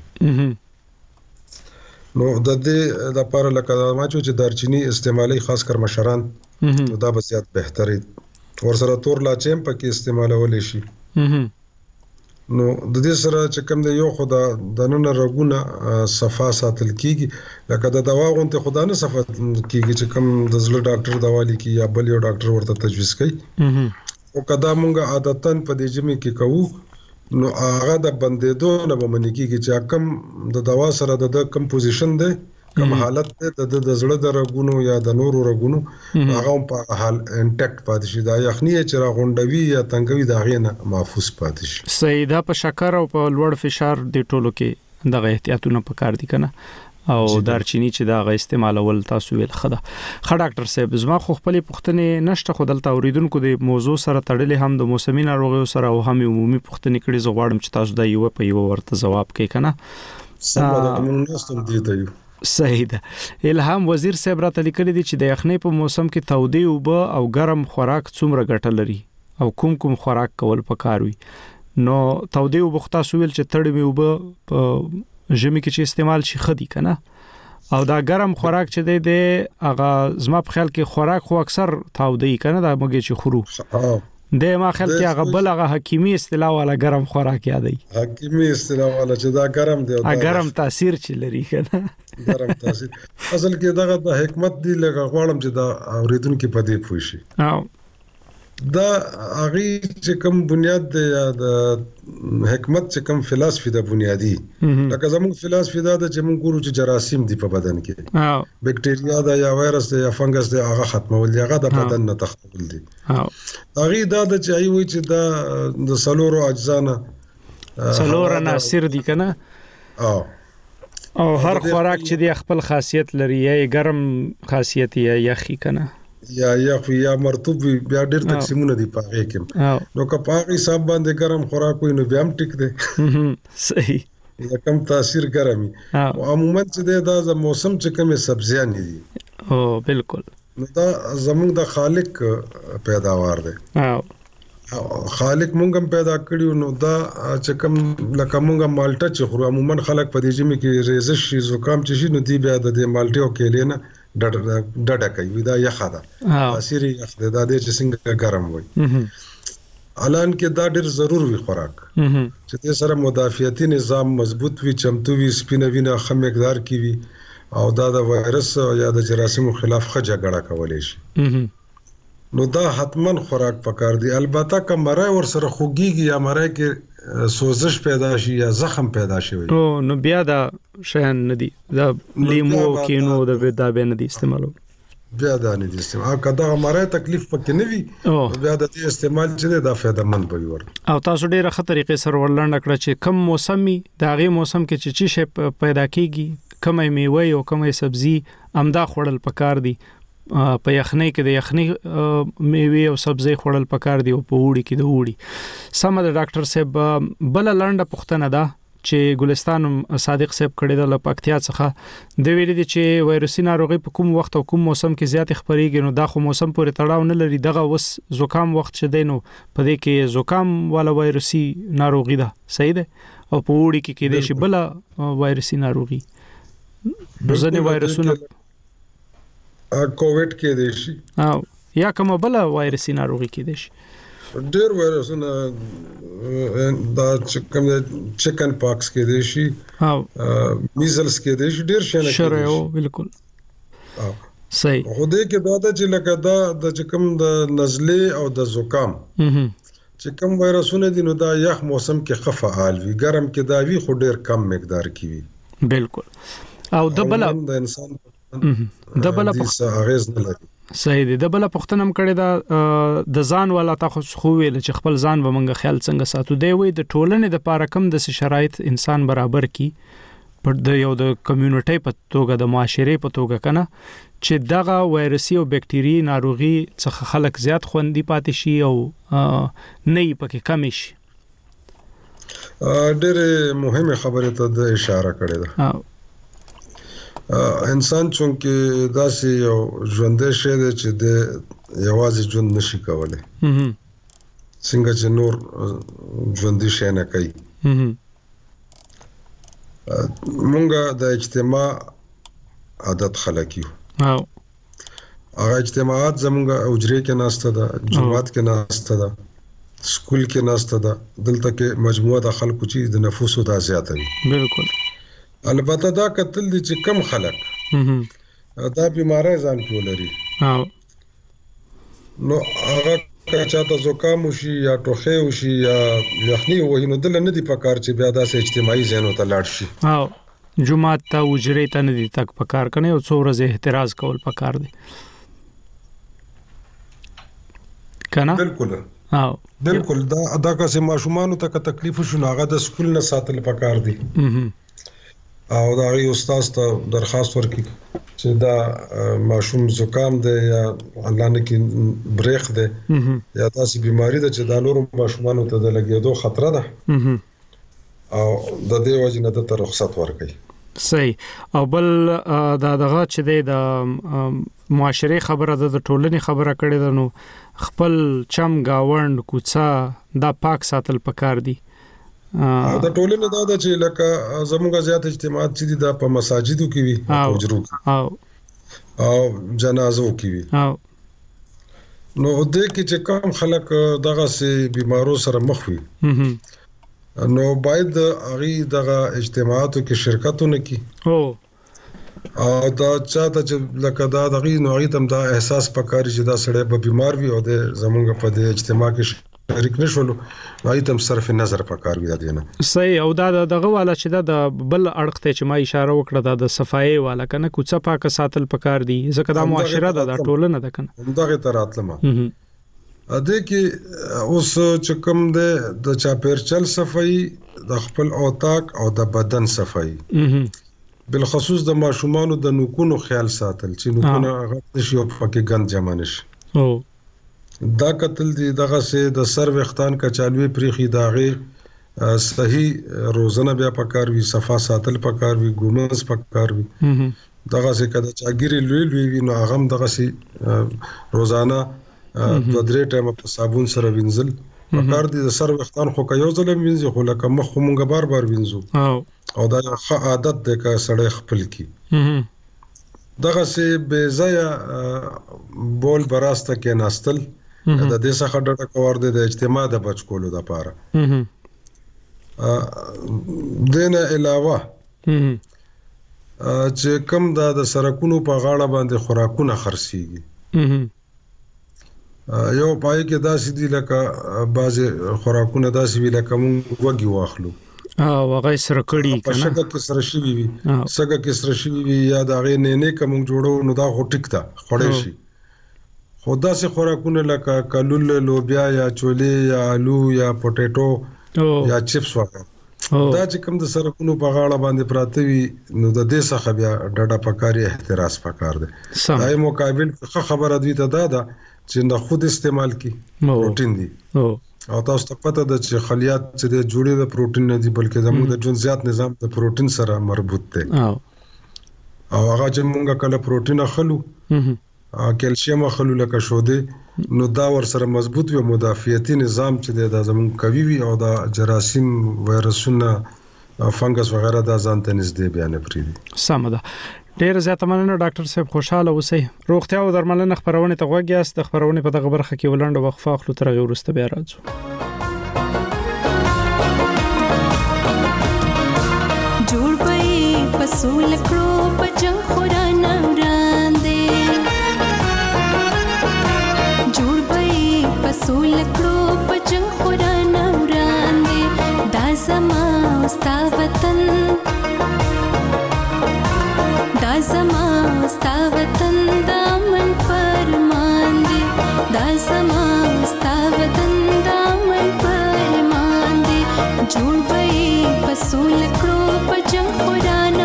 نو د دې د لپاره لکه ما چې دارچینی استعمالي خاص کر مشران نو دا به زیات بهتري ورسره تور لاچیم پکې استعمالول شي نو د دې سره چې کوم دی یو خدا د نن رګونه صفا ساتل کیږي لکه د دوا غونته خدا نه صفا کیږي چې کوم د زړه ډاکټر دوا لیکي یا بل یو ډاکټر ورته تجویز کوي او کدا مونږه عادتن په دې جمع کې کوو نو هغه د بندیدو نه باندې کیږي چې کوم د دوا سره د کمپوزیشن دی کوم حالت د زړه د رګونو یا د نورو رګونو هغه په حال انټیکټ پاتې شي دا یخنی چې راغونډوي یا تنګوي دا غینه محفوظ پاتې شي صحیح دا په شکر او په لوړ فشار د ټولو کې دغه احتیاطونه پکار دي کنه او دارچینی چې دا غي استعمالول تاسو ویل خدا ډاکټر صاحب زما خو خپل پښتنې نشته خو دلته اوریدونکو د موضوع سره تړلې هم د موسمي ناروغیو سره او هم عمومي پښتنې کړي زغواړم چې تاسو دا یو په یو ورته جواب کوي کنه صحیح ده الهام وزیر صاحب راته لیکلي دي چې د یخنۍ په موسم کې تودې اوبه او ګرم خوراک څومره ګټه لري او کوم خوراک کول پکار وي نو تودې اوبه تاسو ویل چې تړمې اوبه په ژمي کې چې استعمال شي خدي کنه او دا ګرم خوراک چې دی هغه زما په خیال کې خوراک خو اکثر تودې کنه دا موږ چې خورو د ما خیال کې هغه بل هغه حکیمی اصطلاح والا ګرم خوراک یادای حکیمی اصطلاح والا چې دا ګرم دی دا ګرم تاثیر چې لري کنه ګرم تاثیر اصل کې دغه د حکمت دی لکه غواړم چې دا اوریدونکو په دې پوه شي دا هغه چې کوم بنیاد دی یا د حکمت چې کوم فلسفي د بنیادی لکه زموږ فلسفي دا چې موږ ګورو چې جراثیم دی په بدن کې بکټریا دا یا وایرس دی یا فنګس دی هغه ختمول دی هغه د بدن نه تختول دی هغه دا چې ای وای چې دا د سلورو اجزانه سلور عناصر دي کنه او هر خوراک چې دی خپل خاصیت لري یا ګرم خاصیت یا یخی کنه یا مرطوب بیا ډېر تقسیمونه دي پاغه کې نو که پاغه حساب باندې ګرم خوراک وي نو بیا هم ټیک دی صحیح یا کم تاثیر ګرمي او عموما چې دا د موسم چې کومه سبزیان دي او بالکل نو دا زموږ د خالق پیداوار دی خالق مونږ هم پیدا کړیو نو دا چې کوم لکه مونږه مالټه چې خو عموما خلک په دې جمع کې ریزش شي زکام چې شي نو دی بیا د مالټې او کېلې نه ډډه کوي دا یخه ده تاثیر یخ ده دا چې څنګه ګرم وي الان کې دا ډېر ضرور وي خوراک چې دې سره مدافعتي نظام مضبوط وي چمتو وي سپینه وینه خم مقدار کې وي او دا د وایرس یا د جراثیمو خلاف ښه جګړه کولای شي نو دا حتمن خوراک پکار دی البته کمره ور سره خوګيږي یا مړای کې سوزش پیدا شي یا زخم پیدا شي نو بیا دا شین ندی دا لیمو کینو د بیا نه دی استعمالو بیا دا نه دي استعمال کدا مړای تکلیف پکې نه وي بیا د دې استعمال چې دا فائدہ مند وي ور او تاسو ډیره ښه طریقې سره ورلنډ کړ چې کم موسمي دا غي موسم کې چې شي پیدا کیږي کمه میوه او کمه سبزي امدا خوړل پکار دي په یخنۍ کې د یخنۍ میوه او سبزي خوړل پکار دي او په وړي کې د وړي سم د ډاکټر صاحب بل لنډه پوښتنه ده چې ګلستان صادق صاحب کړي د لپاکتیا څخه د ویلي دي چې وایرسي ناروغي په کوم وخت او کوم موسم کې زیات خبريږي نو دا خو موسم پورې تړاو نه لري دغه وس زکام وخت چې دینو په دې کې زکام والا وایرسي ناروغي ده صحیح ده او په وړي کې د شي بل وایرسي ناروغي ځنې وایرسونه کووډ کې دي شي او یا کوم بل وایرسي ناروغي کې دي شي ډېر وایرسونه دا چکن پاکس کې دي شي او میزلز کې دي شي ډېر شنه شریو بالکل صحیح خو دې کې دا چې لکه دا د کوم د نزله او د زکام چې کوم وایرسونه دي نو دا یخ موسم کې خفعال وي ګرم کې دا وی خو ډېر کم مقدار کې وي بالکل او د بل د انسان د بل اغیز نه لري صحیح دی د بل پختنم کړي دا د ځان ولا تاسو خو ویل چې خپل ځان ومنګ خیال څنګه ساتو دی وي د ټولنې د پاره کم د شرایط انسان برابر کی پر د یو د کمیونټي په توګه د معاشري په توګه کنه چې دغه وایرسي او بکټيري ناروغي څخه خلک زیات خوندي پاتې شي او نه پکې کم شي ډېر مهمه خبره ته د اشاره کړې ده انسان چونکه داسې یو ژوندې شی دی چې د یوازې ژوند نشي کولای څنګه چې نور ژوندې شی نه کوي مونږه د اجتماع عادت خلک یو هغه اجتماعات زمونږه حجرې کې ناسته ده جماعت کې ناسته ده سکول کې ناسته ده دلته کې مجموعه د خلکو چې د نفوسو د زیاته وي بالکل البته دا قتل دي چې کم خلک دا بیماری ځان کې ولري نو هغه چاته زکام وشي یا ټوخی وشي یا یخني وي نو دل نه دي پکار چې بیا داسې اجتماعي ذهنو ته لاړ شي جمعه ته وجرې ته نه دي تک پکار کنه او څو ورځې احتراز کول پکار دي کنه بالکل دا که ماشومان ته تکلیف شو هغه د سکول نه ساتل پکار دي او دا غي استاد ته درخواست ورکړي چې دا ماشوم زکام دی یا الله نه کې بریخ دی یا تاسو بیماری ده چې دا نور ماشومان ته د لګیدو خطر ده او د دې وجه نه د رخصت ورکړي صحیح او بل دا دغه چې د معاشري خبره د ټولنې خبره کړې ده نو خپل چم گاوند کوڅه دا پاک ساتل پکار دي د ټولنې دا چې لکه زموږه زیات اجتماعات چې د په مساجدو کې وي او حجرو او جنازو کې وي نو د کې چې کوم خلک دغه سي بیمارو سره مخ وي نو باید هغه دغه اجتماعاتو کې شرکت ونه کی او دا چاته چې لکه دا دغه نوعي تم دا احساس پکاري چې دا سړی به بیمار وي او د زمونږ په د اجتماع کې شریک نشولو نوعي تم صرف نظر پکار وي دا دینه صحیح. او دا دغه والا چې دا د بل اړخ ته چې ما اشاره وکړه د صفای والا کنه کوڅه پاک ساتل پکار دي ځکه دا معاشره ده د ټولنه ده کنه دغه تر اتلمه ا دې کې اوس چې کوم د چاپیرچل صفای د خپل اوتاق او د بدن صفای بالخصوص د ماشومان د نوکونو خیال ساتل چې نوکونه هغه شي او پکې ګند جمع نشي او دا قتل دي دغه سه د سر وختان کچالوي پریخي داغه صحیح روزنه بیا پکار وی صفا ساتل پکار وی ګومنس پکار وی دغه سه کده چاګيري لوی وی نو هغه دغه سه روزانه د درې ټایم په صابون سره وینځل پکار دي د سر وختان خو کيو ظلم وینځي خو لکه مخ مونږه بار وینځو او دا ښه عادت ده که سړی خپل کی دغه سه به ځای بول براسته کې ناستل د دې څخه ډټه کور دي د اجتماع د بچ کولو لپاره دنه علاوه چې کوم د سرکونو په غاړه باندې خوراکونه خرسيږي یو پای کې داسې دي لکه بعض خوراکونه داسې وی لکه مونږ وګي واخلو او هغه سره کړي کنه شګه کې سره شي وي سګه کې سره شي وي یا دا غي نه کوم جوړو نو دا خو ټیک تا خړې شي خدا سي خوراکونه لکه کلول لوبیا یا چولې یا آلو یا پټېټو یا چپس وغیرہ دا چې کوم د سرکونو په غاړه باندې پراته وي نو د دې څخه بیا ډډه پکاري احتراز پکار دي دای مقابل خبره دوی ته دا چې نه خود استعمال کی پروتین دي او تاسو ته پته ده چې خلیات چې د جوړې د پروتین نه دي بلکې زموږ د ژوند زیات نظام د پروتین سره مربوط دی او هغه چې موږ کله پروتین اخلو کیلشیم اخلو لکه شوده نو دا ور سره مضبوط وي مدافعتي نظام چې د زموږ قوي وي او د جراثیم وایرسونه فنګس وغیرہ د ځان ته نږدې بیان پریدي سم ده. ډیر زیات مننه ډاکټر صاحب خوشاله اوسئ. روغتیا او درملنه خبرونه ته غوږ یاست. د خبرونه په دغه برخه کې ولنډ وقفه اخلو تر هغه وروسته بیا راځو. جوړ پي پسول کړو پجن خورانه وړاندې جوړ پي پسول کړو پجن خورانه وړاندې دا زما ستا وطن دا زما ستا وطن دامن فرمان دی دا زما ستا وطن دامن فرمان دی جوړ پي پسول کړو پجن خورانه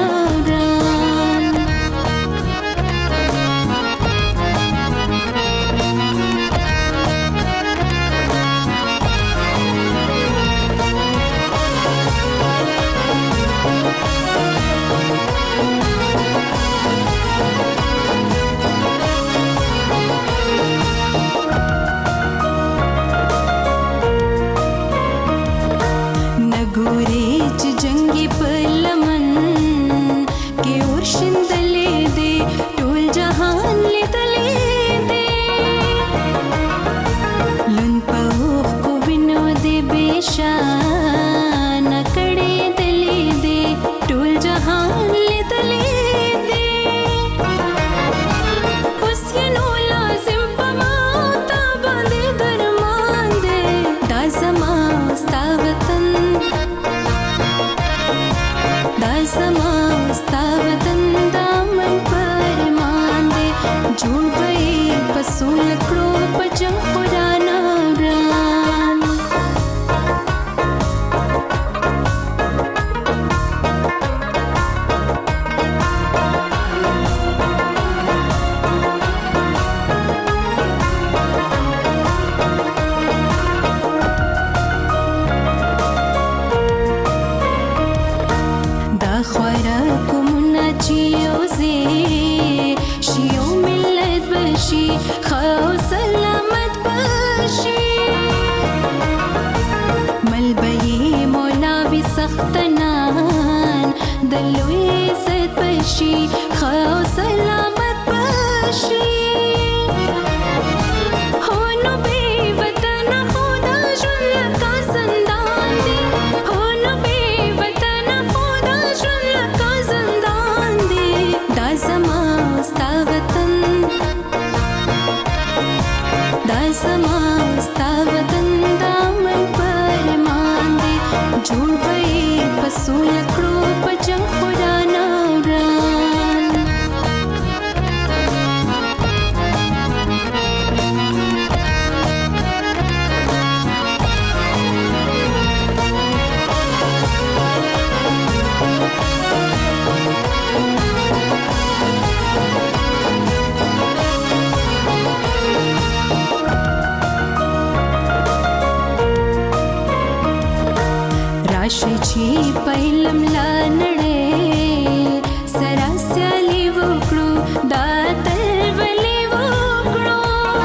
راشي چې پهلم لا نړۍ سره سیالي وکړو دا تل ولې وکړو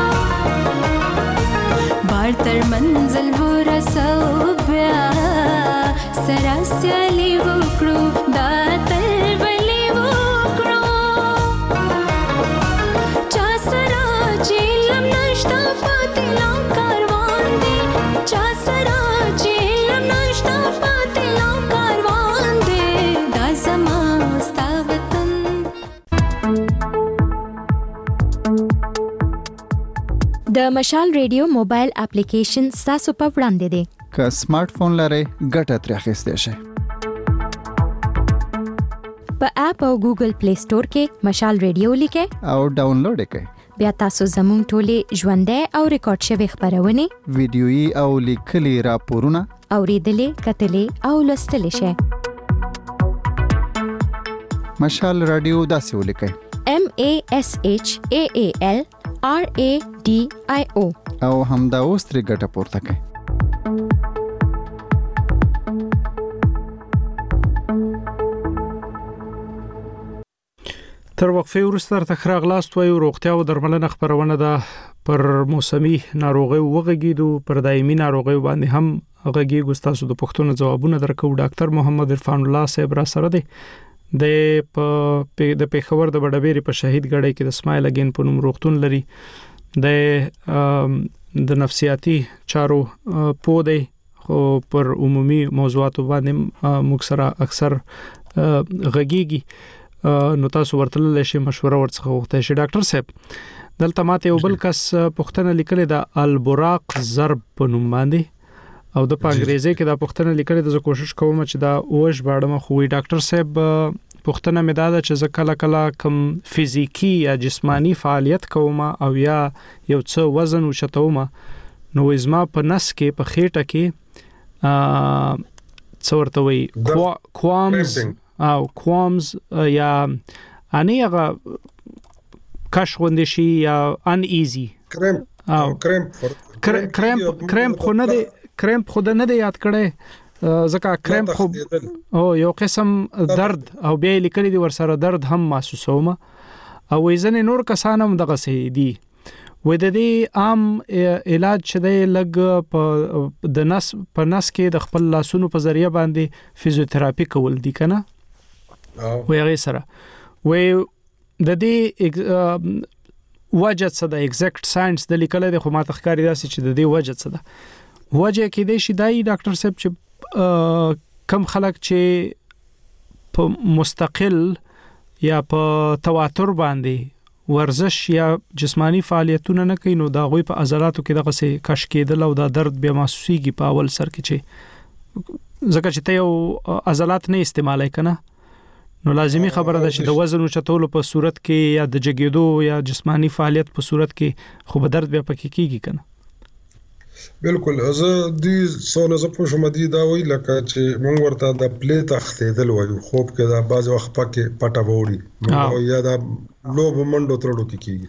بار تر منزل ورسو بیا سره سیالي وکړو دا تل ولې وکړو چا سره چې لم نشتا پاتې لا کاروان دی چا سره چې لم نشتا پاتې لا کاروان دی دا زما ستا وطن د مشال ریډیو موبایل اپلیکیشن تاسو په وړاندې دی که سمارټ فون لرئ ګټه ترې اخیستی شئ په اپ او ګوګل پلی سٹور کې مشال ریډیو لیکئ او ډاونلوډ یې کړئ بیا تاسو زموږ ټولې ژوندۍ او ریکارډ شوي خبرونه ویډیويي او لیکلي راپورونه اوریدلې کتلې او لوستلې شئ مشال رادیو داسې ولیکئ MASHAALRADIO او همدا اوس ترې ګټه پورته کړئ تر وقفه وروسته تر خراغلاست وایو روغتیا او درملنه خبرونه ده پر موسمي ناروغي وغږیدو پر دایمي ناروغي باندې هم غږیږو تاسو د پښتون جوابونه درکو ډاکټر محمد عرفان الله صاحب را سره دی د پیښور د بډبېری په شهید غړې کې د اسماعیل اگین په نوم روغتون لري د نفسیاتي چارو پودې خو پر عمومي موضوعاتو باندې موږ سره اکثر غږیږي نو تاسو ورتلل شي مشوره ورڅخه وغوښتئ شي ډاکټر صاحب دلته ماته یو بل کس پښتنه لیکلې د البراق ضرب په نوم باندې او د انګریزي کې دا پښتنه لیکلې د کوشش کوم چې دا اوش باړم خو ډاکټر صاحب پښتنه مې دا چې ز کله کله کم فزیکی یا جسمانی فعالیت کوم او یا یو څه وزن وشتوم نو ازما په نس کې په خېټه کې څورتوي کوامز یا اني هغه کش غوندې شي یا ان ایزی کرمپ خو نه دی کرمپ خود نه دی یاد کړي ځکه کرمپ خو او یو قسم درد او بیا لیکلي دی ور سره درد هم محسوسوم او ځنې نور کسانم دغه سي دي و د دې عام علاج چې د لګ د نس په نس کې د خپل لاسونو په ذریعہ باندې فزیوتراپي کول دي کنه و هغه سره و د دې وجه څه د ایگزیکټ ساينس د لیکل د خو ما تخکاری داسې چې د دې وجه څه ده وجه کې د شي دای ډاکټر صاحب چې کم خلک چې په مستقل یا په تواتر باندې ورزش یا جسمانی فعالیتونه نه کوي نو دا غوي په عضلاتو کې دغه څه کش کېدل او دا درد بیا محسوسيږي په اول سر کې چې ځکه چې ته یو عضلات نه استعمالای کنه نو لازمی خبره ده چې د وزن اوچتولو په صورت کې یا د جګېدو یا جسمانی فعالیت په صورت کې خو به درد بیا پکې کیږي کنه بالکل زه دې څونه زه په شمه دي دا وی لکه چې مونږ ورته د پلی تختیدل وایو خوب کې دا باز وخت پکې پټه ووري یا دا لوب منډو ترړو کې کیږي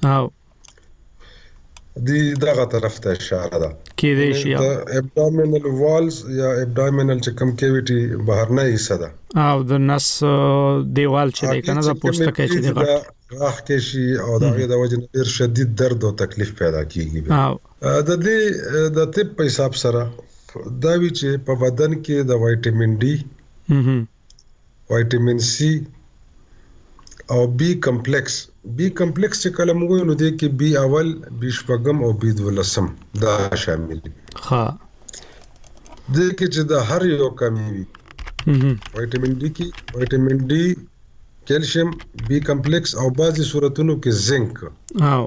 دی دغه طرف ته اشاره ده کې دی شي د ابډومینل والز یا ابډومینل چې کم کیویټي بهر نه ایسه ده او د نس دیوال چې دی کنه دا پوسټکه چې دی راخ کې شي او دا د وجه ډیر شدید درد او تکلیف پیدا کیږي د دې د طب په حساب سره دا وی چې په بدن کې د وټامین ډي وټامین سي او بي کمپلیکس چې کله موږ نو دې کې بي اول بي شپږم او بي دولسم دا شامل دي ها دې کې چې د هر یو کمی وي وټامین ډي کې وټامین ډي کیلشیم بي کمپلیکس او بعضي صورتونو کې زنک او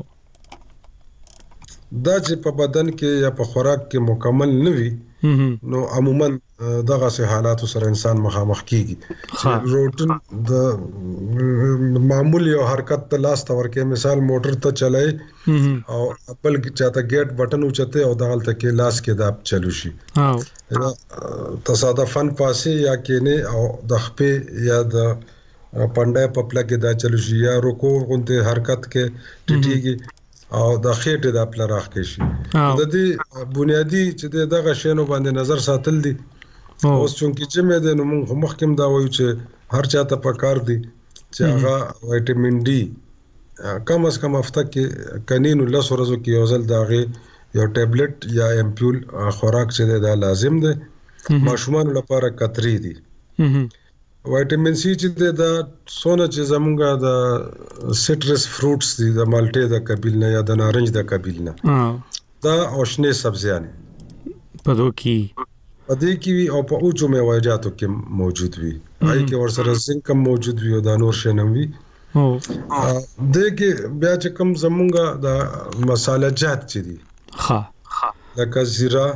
دا چې په بدن کې یا په خوراک کې مکمل نه وي نو عموما دغه سه حالاتو سره انسان مخامخ کیږي روټین د معمول یو حرکت ته لاس تور کې مثال موټر ته چلای او خپل چاته گیټ بٹن اوچته او دغلت کې لاس کې داب چلو شي تصادفاً پاسه یا کینه او د خپې یا د پنده په پلګه دا چلو شي یا رکو غونته حرکت کې ټټیږي او د خېټه د خپل راخ کې شي د دې بنیادی چې دغه شینو باندې نظر ساتل دي اوس چونکی چې مې د نو موږ مخکم دا وایو چې هر چاته پکار دي چې هغه وټامین ډي کم از کم هفته کې کنینو لس ورځو کې یو ځل داغه یو ټابلیټ یا امپول خوراک چې دا لازم دی ماشومان لپاره کتري دي وټامین سي چې دا سونه چې زمونږه د سټرس فروټس دي د مالټې د قبیل نه یا د نارنج د قبیل نه دا اوشنه سبزیان پدې کې او په اوچو میوهجاتو کې موجود وي آی کې ورسره زنک موجود وي او د نور شنم وي د کې بیا چې کوم زمونږه د مصالحه جات چې دي لکه زیره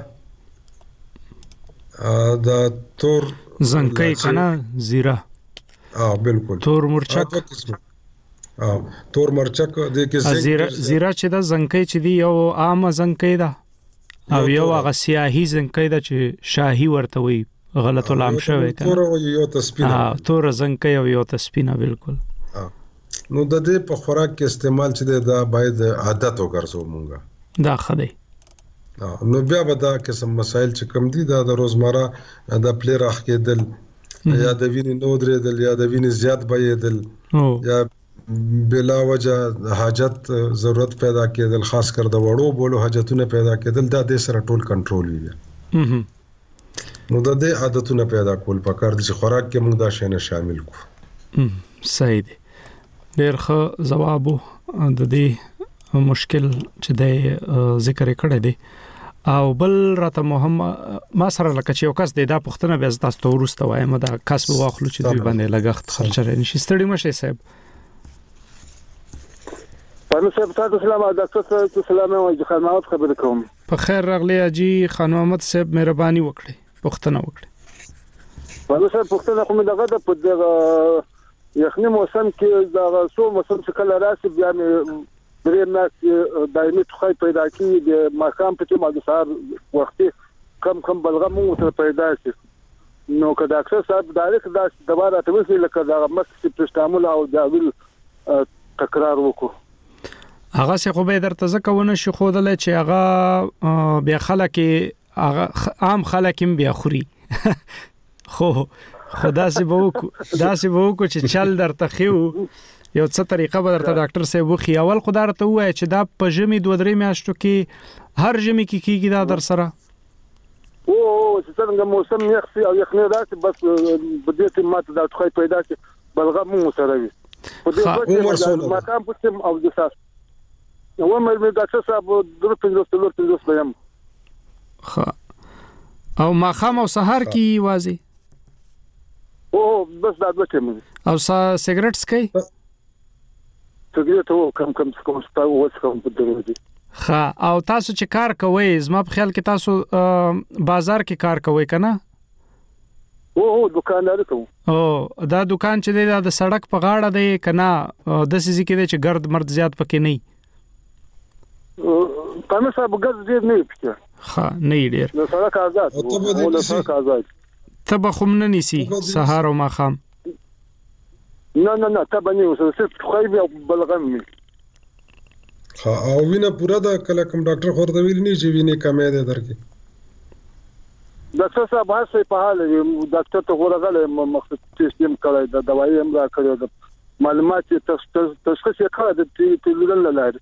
د تور زنکای کنه زیره بالکل تور مرچک تور مرچک د کې زیره چې د زنکای چې دی یو عام زنکای ده او یو هغه سیاهي زنکای ده چې شاهي ورته وي غلط ولام شوی کنه تور یو تسپینه تور زنکای او یو تسپینه بالکل نو د دې په خوراک کې استعمال چې دا باید عادت وګرځو مونږه دا خدای نو بیا به دا قسم مسائل چې کم دي دا د روزمره د پلي راخ کېدل یا د وینې نو درېدل یا د وینې زیات بهېدل یا بلا وجه حاجت ضرورت پیدا کېدل خاص کر د وړو بولو حاجتونه پیدا کېدل دا د سره ټول کنټرول وي نو د دې عادتونه پیدا کول پکار دي چې خوراک کې موږ دا شی نه شامل کو صحیح دی ډېر ښه جواب د دې مشکل چې د ذکر کړی دی او بل راته محمد ما سره لکه چې یو کس دی دا پښتنه بیا تاسو ته ورسته وایم دا کسب واخلو چې دوی باندې لګښت خرچه نشي ستړي مشه صاحب پانو صاحب تاسو سلام ډاکټر صاحب سلام او خان محمد خبر کوم په خیر راغلی اجي خان محمد صاحب مهرباني وکړي پښتنه وکړي پانو صاحب پښتنه کوم دغه د په یخني موسم کې دا سو موسم چې کله راشي بیا درې مې دایمي ټوخی پیدا کیږي د ماقام په چې ما د سهار وختي کم بلغم مو پیدا شي نو که ډاکټر صاحب ډایرکټ دا دوا راته ویل لکه دا مسک پرستامول او داویل تکرار وکړو هغه څه خو به درته ځکهونه شي خودل چې هغه بیا خلک هغه عام خلک هم بیا خوري خو خدا سي بو چې چل درته خيو یو څه طریقه به درته ډاکټر صاحب وخی اول خدای ته وای چې دا په ژمي 2-3 میاشتو کې هر ژمي کې کیږي دا در سره او چې څنګه موسم یخسي او یخني راشي بس بدې ته ماته دا ټوخی پیدا شي بلغم مو سره وي په دې وجه ما کام پوښتم او د ساس نو مې ډاکټر صاحب درته بیم او ما خام او سحر کې وازي او بس دا دوته مې او سیګریټ سکي سیګریټ او کم سپاو وڅکم په دروازه او تاسو چې کار کوئ زما په خیال کې تاسو بازار کې کار کوئ کنه او دکاندار کوم او دا دکان چې دی د سړک په غاړه دی کنه د سيزي کې چې ګرد مرد زیات پکې نه پانو صاحب ګرد ډیر نه پکې نه ډیر نو سړک آزاد او له سړک آزاد تبه خو نه نيسي سهار او ماخام نه تبه نه اوس صرف خو بلغم او وینه پورا دا کله کوم ډاکټر خورته ویل نه چې وینه کمې ده درکې ډاکټر صاحب هڅه په حال دی ډاکټر ته ورغله مخصوص ټیسټ کړی د دوايي هم را کړی د معلومات تشخیص یې کړی د تلل لاره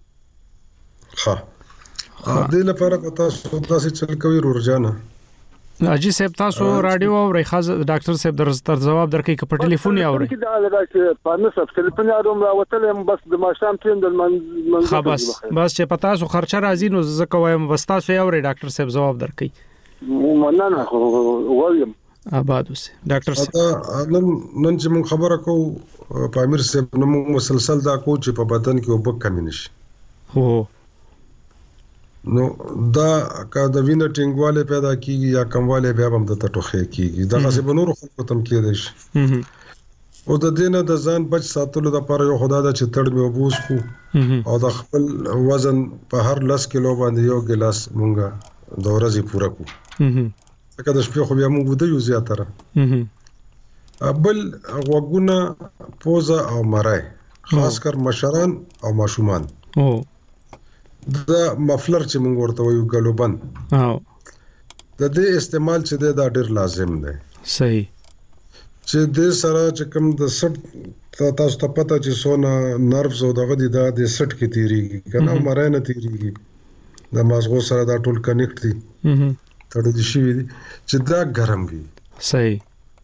دې لپاره تاسو تاسو چل کوي ورجانه اجي صاحب تاسو رادیو او ریخاز ډاکټر صاحب در جواب درکې په ټلیفون اوري دا راځي پانو صاحب ټلیفون اورم راوتل بس د ماشام تین د من بس چې پتا سو خرچه راځي نو زکه وایم وستا سو اوري ډاکټر صاحب جواب درکې مننه وایم آباد اوسه ډاکټر صاحب نن چې مون خبره کو پامیر صاحب نو مسلسل دا کو چې په بدن کې وب کمی نشي هو نو دا کا د وینې ټینګواله پیدا کیږي یا کمواله بیا هم د ټوخه کیږي دا څه بنور خلکو تم کېدای شي او د دینه د ځان بچ ساتلو لپاره یو خدای دا چې تړ مې وبوس کو او د خپل وزن په هر 10 کیلو باندې یو ګلاس مونږه د ورځې پوره کو څنګه د شپې خو بیا مونږ د یو زیاتره بل وګونه پوزه او مرای خاص کر مشران او ماشومان دا مفلر چې مونږ ورته وایو ګلوبند د دې استعمال چې دا ډېر لازم دی. صحیح. چې د سره چې کوم د سټ تاسو ته پته چې سونه نروز او دغه د سټ کې تیریږي کنه مرانه تیریږي د مازغو سره دا ټول کنیکټ دي تړل شي چې دا ګرم وي. صحیح.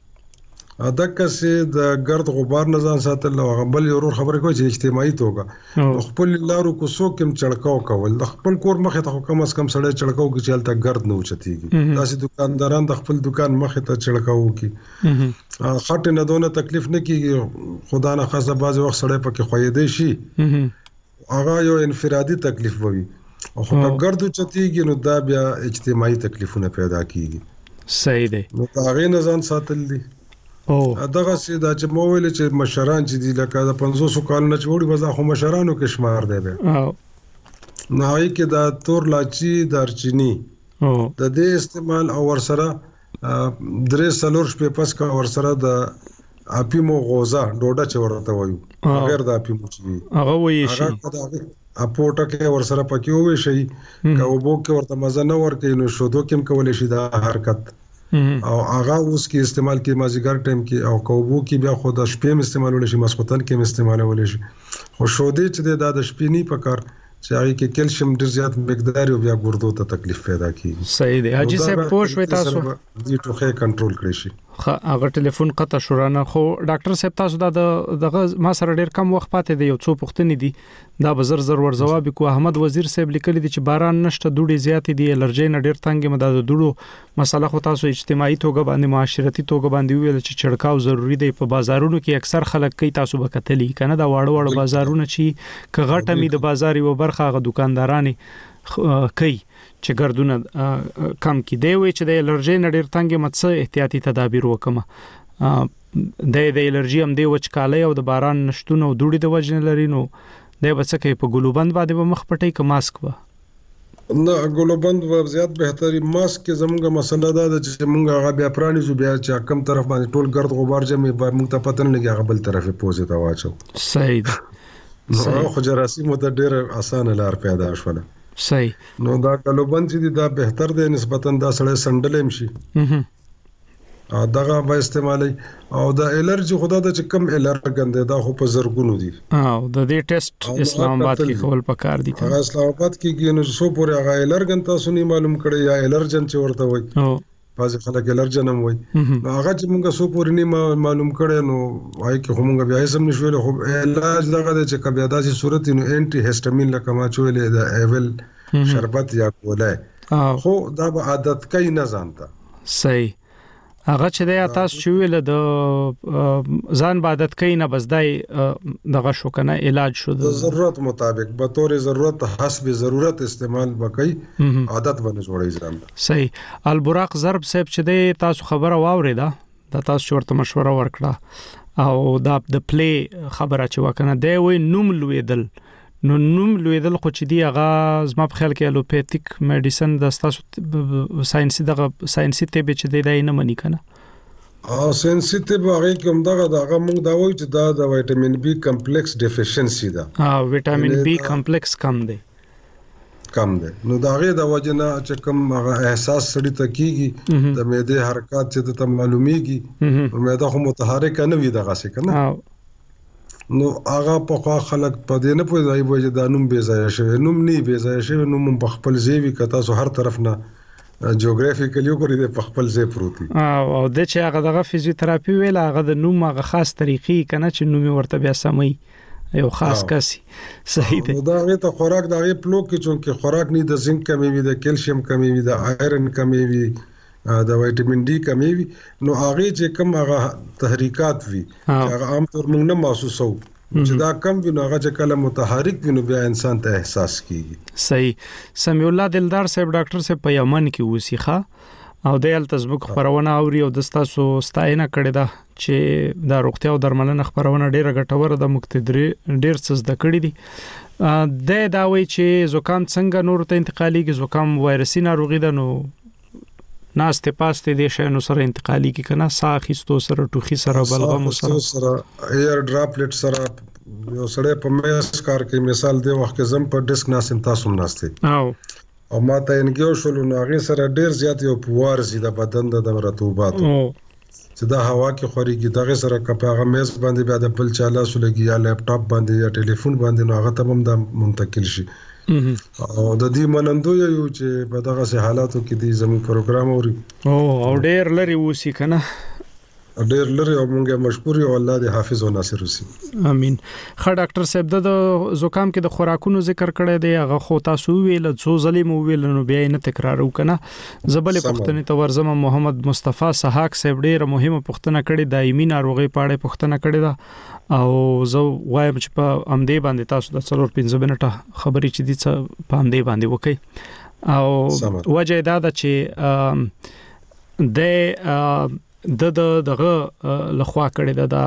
دغه سه د ګرد غبار نه ځان ساتل او غبل یو خبره کوي چې اجتماعي توګه خپل لارو کو سو کوم چړکاو کول د خپل کور مخه ته کم از کم سړی چړکاو کې چلته ګرد نه اوچتيږي. داسې دکانداران د خپل دکان مخه ته چړکاو کی خټ نه دونه تکلیف نه کیږي. خدا نه خاصه بعض وخت سړی پکې خوېدې شي هغه یو انفرادي تکلیف وي او خو ګرد اوچتيږي نو دا بیا اجتماعي تکلیفونه پیدا کیږي. صحیح دی. نو هغه نه ځان ساتل دي. دغه سي دا چې مو ویل چې مشران چې دي لکه د 500 کالونه چې وړي وځه خو مشرانو کې شمار دی به نه هي کې دا تور لاچی دارچینی د دې استعمال او ورسره درې سلور شپې پس کا ورسره د اپیمو غوزا ډوډه چې ورته وایو غیر د اپیمو چې هغه وایي شي اپوټه کې ورسره پکې وې شي کاوبو کې ورته مزه نه ورکې نو شودو کې کولې شي دا حرکت او هغه اوس کې استعمال کې مازیګر ټایم کې او کوبو کې بیا خو د شپې استعمالول شي مسخوتن کې استعمالول شي خو شودې چې د شپې نه پکار چې هغه کې کیلشیم ډیر زیات مقدار او بیا ګردو ته تکلیف پیدا کیږي. صحیح دی. حاجی صاحب پوښ وې تاسو دې ټوخه کنټرول کړئ شي. هغه ټلیفون قطع شورانه خو ډاکټر صاحب تاسو دغه ما سره ډیر کم وخت پاتې دی یو څو پوښتنې دي دا بزر زر ور جواب کو احمد وزیر صاحب لیکلی دي چې باران نشته دوړي زیات دي الرجی نه ډیر تنګ مدد دوړو مسله خو تاسو اجتماعي توګه باندې معاشرتي توګه باندې ویل چې چړکاو ضروری دی په بازارونو کې اکثر خلک کوي تاسو وکټلی کنه دا واړه بازارونه چې کغټه می د بازاري و برخه غ دکاندارانی کوي چې ګردونه کم کی دی وي چې د الرجی نه ډیر تنګ مڅ احتیاطي تدابیر وکمه د الرجی هم دی وچکالي او د باران نشټونه او دوړي د وجنه لري نو د بچکه په ګلوبند باندې به مخ پټي ک ماسک و نه ګلوبند و زیات بهتري ماسک زمونږه مسله دا چې مونږه هغه بیا پرانی زو بیا چې کم طرف باندې ټول ګرد غبار جمع به مونږ ته پتن لګي هغه بل طرفه پوزي تا واچو. صحیح. نو خو جراثیم ته ډیر اسانه لار پیدا شوله. صحیح. نو دا ګلوبند چې دا بهتر دی نسبتا دا سړی سندلم شي دغه به استعمالي او د الرجی خدا د کم الرجن دی دا خو په زرګونو دي او د دې ټیسټ اسلام آباد کې خپل پکار دي هغه اسلام آباد کې نو سو پورې هغه الرجن تاسو نه معلوم کړی یا الرجن چې ورته وای او بعض خلک الرجن هم وای هغه چې موږ سو پورې نه معلوم کړی نو وای کې همغه بیا سم نشول خو علاج دغه چې کبه داسې صورت نو انټي هیسټامین لکه ما چولې د ایول شربت یا کوله خو دا به عادت کوي نه ځانته. صحیح. هغه چې د تاسو چې ویل د ځان عادت کوي نه بس دای دغه شو کنه علاج شو د ضرورت مطابق به طور ضرورت حسب ضرورت استعمال وکړي عادت باندې جوړي ځان. صحیح. البراق ضرب صاحب چې د تاسو خبره واوریدا د تاسو ورته مشوره ورکړه او د پلی خبره چې وکنه دی وای نوم لویدل نو نوم لویدل خو چې دی هغه زما په خیال کې الوپیتیک میډیسن د تاسو ساينسي طب چې دی نه منی کنه او ساينسي طب هغه کوم دغه موږ دا وایو چې دا د وټامین بي کمپلیکس ډیفیشنسي ده. وټامین بي کمپلیکس کم دی نو دا غي د وجنه چې کوم احساس سړی ته کیږي د معده حرکت چې ته معلومیږي معده خو متحرک نه وي دغه څه کنه نو هغه په خلک په دې نه پوهیږي چې دا نوم بے ځای شوی نوم نه بے ځای شوی نوم په خپل ځای کته سو هر طرف نه جیوګرافیکلی وګورئ په خپل ځای پروتي او د چې هغه دغه فزیوتراپي ویل هغه د نوم هغه خاص طریقې کنه چې نوم ورته بیا سمي یو خاص کسي. صحیح دی. دا غي ته خوراک دا غي پلوک کې چونکه خوراک نه د زنک کمی وي د کیلشیم کمی وي د آیرن کمی وي د وټامین ډي کمی وي نو هغه چې کوم هغه تحریکات وي هغه عام طور موږ نه محسوسو چې دا کم وي نو هغه چې کله متحرک وي نو بیا انسان ته احساس کیږي. صحیح. سمیع الله دلدار صاحب ډاکټر صاحب په یمن کې وسیخه او د التزمک خبرونه اوري او د تاسو ستاینه کړې ده چې د روغتیا او درملنه خبرونه ډیره ګټوره ده مقتدري ډیر څه زده کړې دي د دا وی چې زکام څنګه نور ته انتقالي زکام وایرسي ناروغي ده نو ناسته پاسته دي شنو سره انتقالي کی کنه ساخستو سره ټوخي سره بلغم سره ایر ډراپلټ سره یو سره په میس کار کې مثال دی وخت زم په ډیسک ناسم تاسو ناشته او ما ته انګیو شول نو هغه سره ډیر زیات یو پوار زی د بدن د رطوبات چې دا هوا کې خوريږي دغه سره کپاغه میز باندې بیا د بل چاله سولګي یا لپټاپ باندې یا ټلیفون باندې نو هغه ته هم د منتقل شي او د دې منندو یو چې په دغه سه حالاتو کې د زمو پروګرام اوري او ډیر لري وسی کنه ډیر لري او مونږه مشکور یو الله دې حافظ او ناصر وسی امين. خا ډاکټر صاحب د زکام کې د خوراکونو ذکر کړی دی هغه خو تاسو ویل څو ظلم ویل نو بیا نه تکرارو کنه زبل پښتنې ته ورزم محمد مصطفی سحاق صاحب ډیره مهمه پښتنه کړي دایمي ناروغي پاړې پښتنه کړي دا او زه وایم چې په امدې باندې تاسو د 4-5 منټه خبرې چې دي په امدې باندې وکي او وجه دا ده چې دغه لخوا کړی دا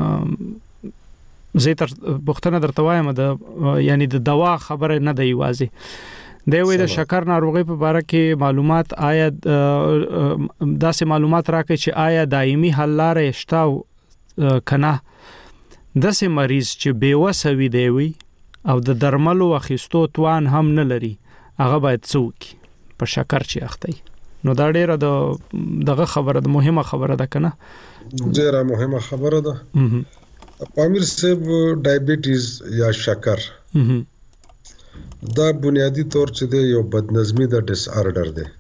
زیاتر بوختنه درته وایم د یعنی د دوا خبره نه دی واځي د وې د شکر ناروغي په اړه کې معلومات آیا داسې معلومات راکړي چې آیا دایمي حل لارې شته کنه داسې مریض چې بیوسوي دی وي او د درملو اخیستو توان هم نه لري هغه باید څوک په شکر چې اخته نو دا ډیره دغه خبره د مهمه خبره ده کنه ډیره مهمه خبره ده پامیر صاحب ډایبټیز یا شکر دا بنیادی طور چې دی یو بدنظمی د ډیس آرډر دی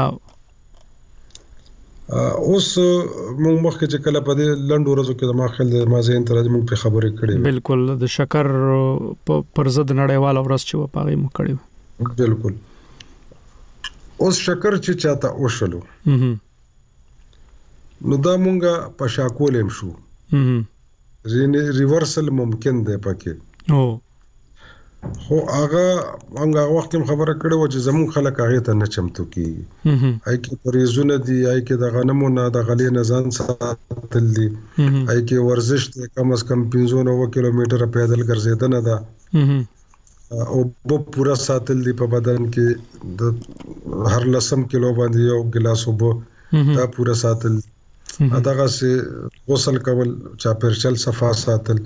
اوس موږ مخکې چې کله په دې لنډو ورځو کې د ماخل د مازین تر موږ په خبرې کړې بالکل د شکر پر ضد نړیوال ورځ چې و پاغي مو کړې بالکل اوس شکر چې چاته اوشلو نو دا مونږه په شاکولم شو ریورسل ممکن دی پکې خو هغه هغه وخت هم خبره کړې و چې زمون خلک هغه ته نه چمتو کی آی کې پریزونه دی آی کې د غنمو نه د غلې نه ځان ساتل دي آی کې ورزش ته کم از کم 509 کیلومتر پیدل ګرځیدنه ده او په پورا ساتل دی په بدن کې د هر لسم کیلو باندې یو ګلاس وب دا پورا ساتل دغه سه غسل کول چاپرچل صفا ساتل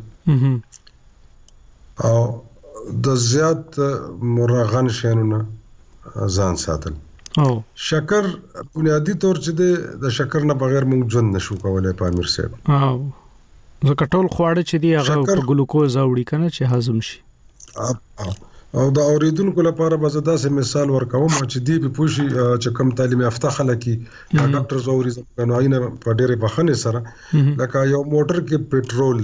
او د زیات مرغن شینونه ځان ساتل شکر بنیادی طور چې د شکر نه بغیر موږ ژوند نشو کولای پامیر صاحب زکه ټول خواړه چې دی هغه په ګلوکوز اوړي کنه چې هضم شي او د اوریدونکو لپاره به زدا سه مثال ورکوم چې دی په پوښي چې کم تعلیم یافته خلک یا ډاکټر زوري زمونږ نه په ډېرې بخنه سره لکه یو موټر کې پېټرول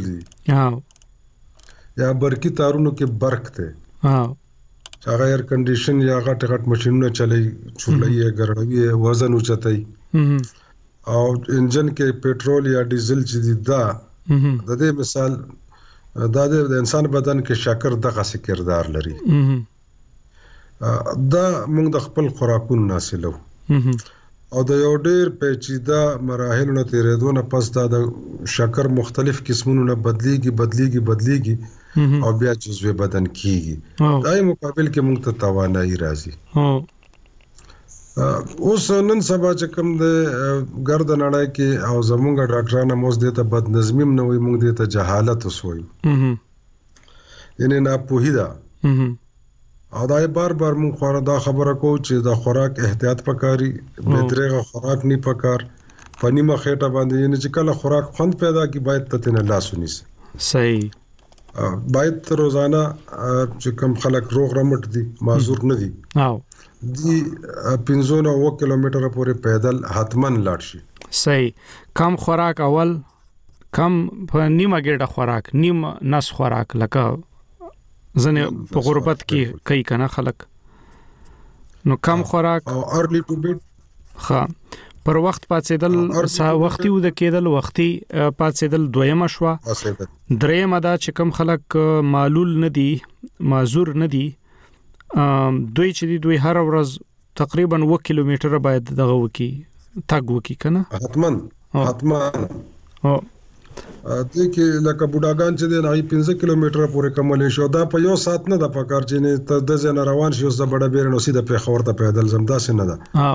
دی یا برقي تارونو کې برق ته هغه ایر کنډیشن یا غټ ماشينونه چلای چولای ګرړوي وزن اوچتای او انجن کې پېټرول یا ډیزل چې دی دا د دې مثال دا د انسان بدن کې شکر دغه څه کردار لري دا موږ د خپل خوراکونو حاصلو او د یو ډېر پیچیده مراحل نه تیرېدو نه پس دا د شکر مختلف قسمونو نه بدليږي او بیا جزوی بدن کیږي دای مقابل کې موږ ته توانایي راځي اوس نن سبا چې کوم د ګرد نړۍ کې او زمونږ ډاکټرانو موږ دې ته بدنظمیم نه وي موږ دې ته جهالت وسوي یعنی نه پوهیدا او دا بار موږ دا خبره کوو چې د خوراک احتیاط پکاري بهترغه خوراک نه پکار پنیمه خېټه باندې یعنی چې کله خوراک خوند پیدا کی باید ته نه لاسونی صحیح باید روزانه چې کوم خلک روغ رمټ دي معذور نه دي دی 509 کیلومتر پورې پیدل حتمن لاړ شي صحیح کم خوراک اول کم په نیمه ګډه خوراک نیم نس خوراک لکه ځنه په غربت کې کوي کنه خلک نو کم خوراک او ارلی ټو بیډ ها پر وخت پاتېدل وختي و د کېدل وختي پاتېدل دویمه شو درېمه دا چې کم خلک معلول نه دي معذور نه دي دوی چې دوی هر ورځ تقریبا 1 کیلومتر باید دغه وکی تاګ وکی کنه حتمن او د کې لکه بوډاګان چې د 15 کیلومتر پورې کمل شو دا په یو سات نه د پکار چې نه ته د ځن روان شي اوس د بڑا بیرنو سیده په خور ته پیدل زمدا سي نه ده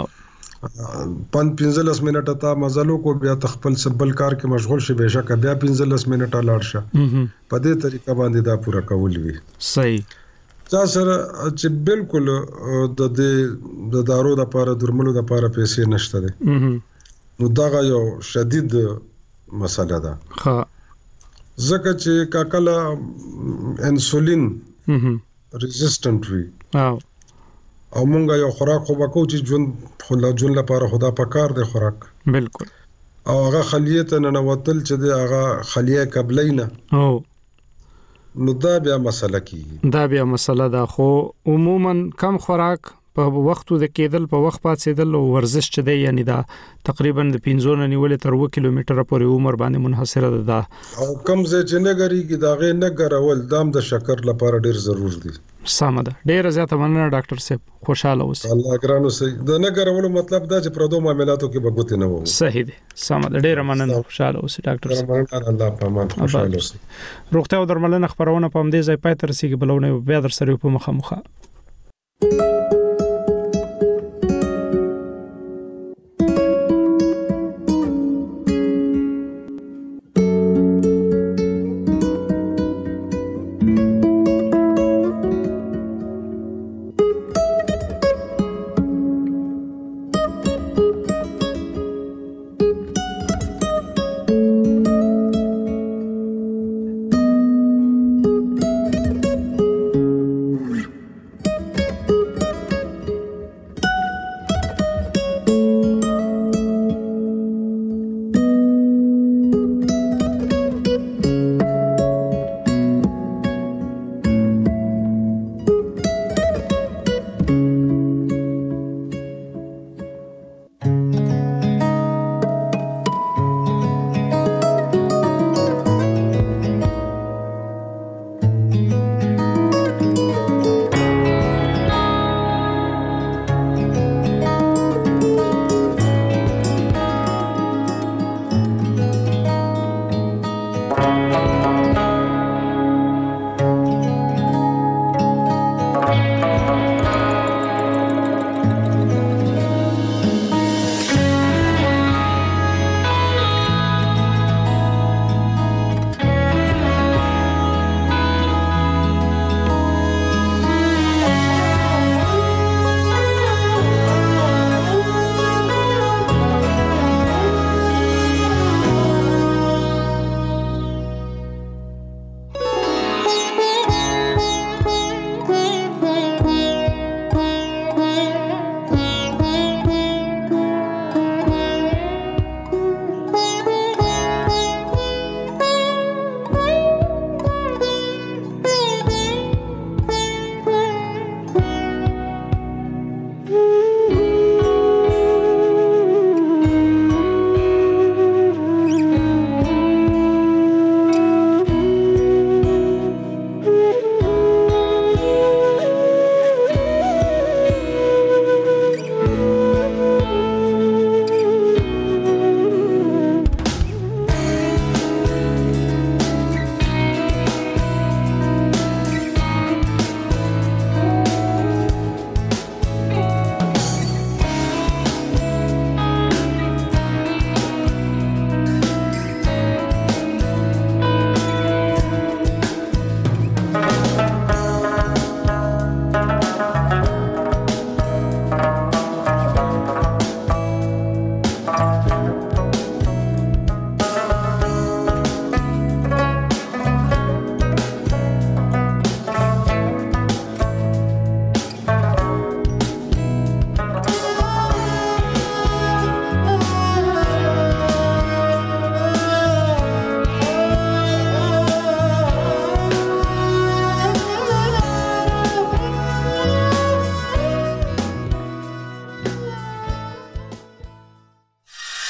15 منټه ته مزلو کو بیا تخپل سبل کار کې مشغول شي بهشکه بیا 15 منټه لاړ شه په دې طریقه باندې دا پورا کول وی صحیح چا سره چې بالکل د دارو د لپاره درملو د لپاره پیسې نشته دي نو دا یو شدید مسله ده ها ځکه چې کاکله انسولین ریزिस्टنت وي او مونږ یو خوراک خو وکړو چې جون لپاره خدا پکار دی خوراک بالکل او هغه خلیه ته ننوتل چې دی هغه خلیه قبلینا نو دا بیا مسله ده خو عموما کم خوراک په وختو د کېدل په وخت پاتېدل او ورزش چي دی یعنی دا تقریبا د 15 نه نیولې تر 2 کیلومتره پورې عمر باندې منحصره ده او کم ځای چې نه غریږي دا غي نه غرول دام د شکر لپاره ډیر ضرور دي سمه ده ډیر زیاته مننه ډاکټر صاحب خوشاله اوسئ الله ګرانو سي د نه غرولو مطلب دا چې پردو معاملاتو کې بغوت نه وو صحیح دي سمه ده ډیر مننه خوشاله اوسئ ډاکټر صاحب الله په امان خوشاله اوسئ روغتیا او درملنه خبرونه په همدې ځای پای تر سیګ بلونه بیا در سره په مخه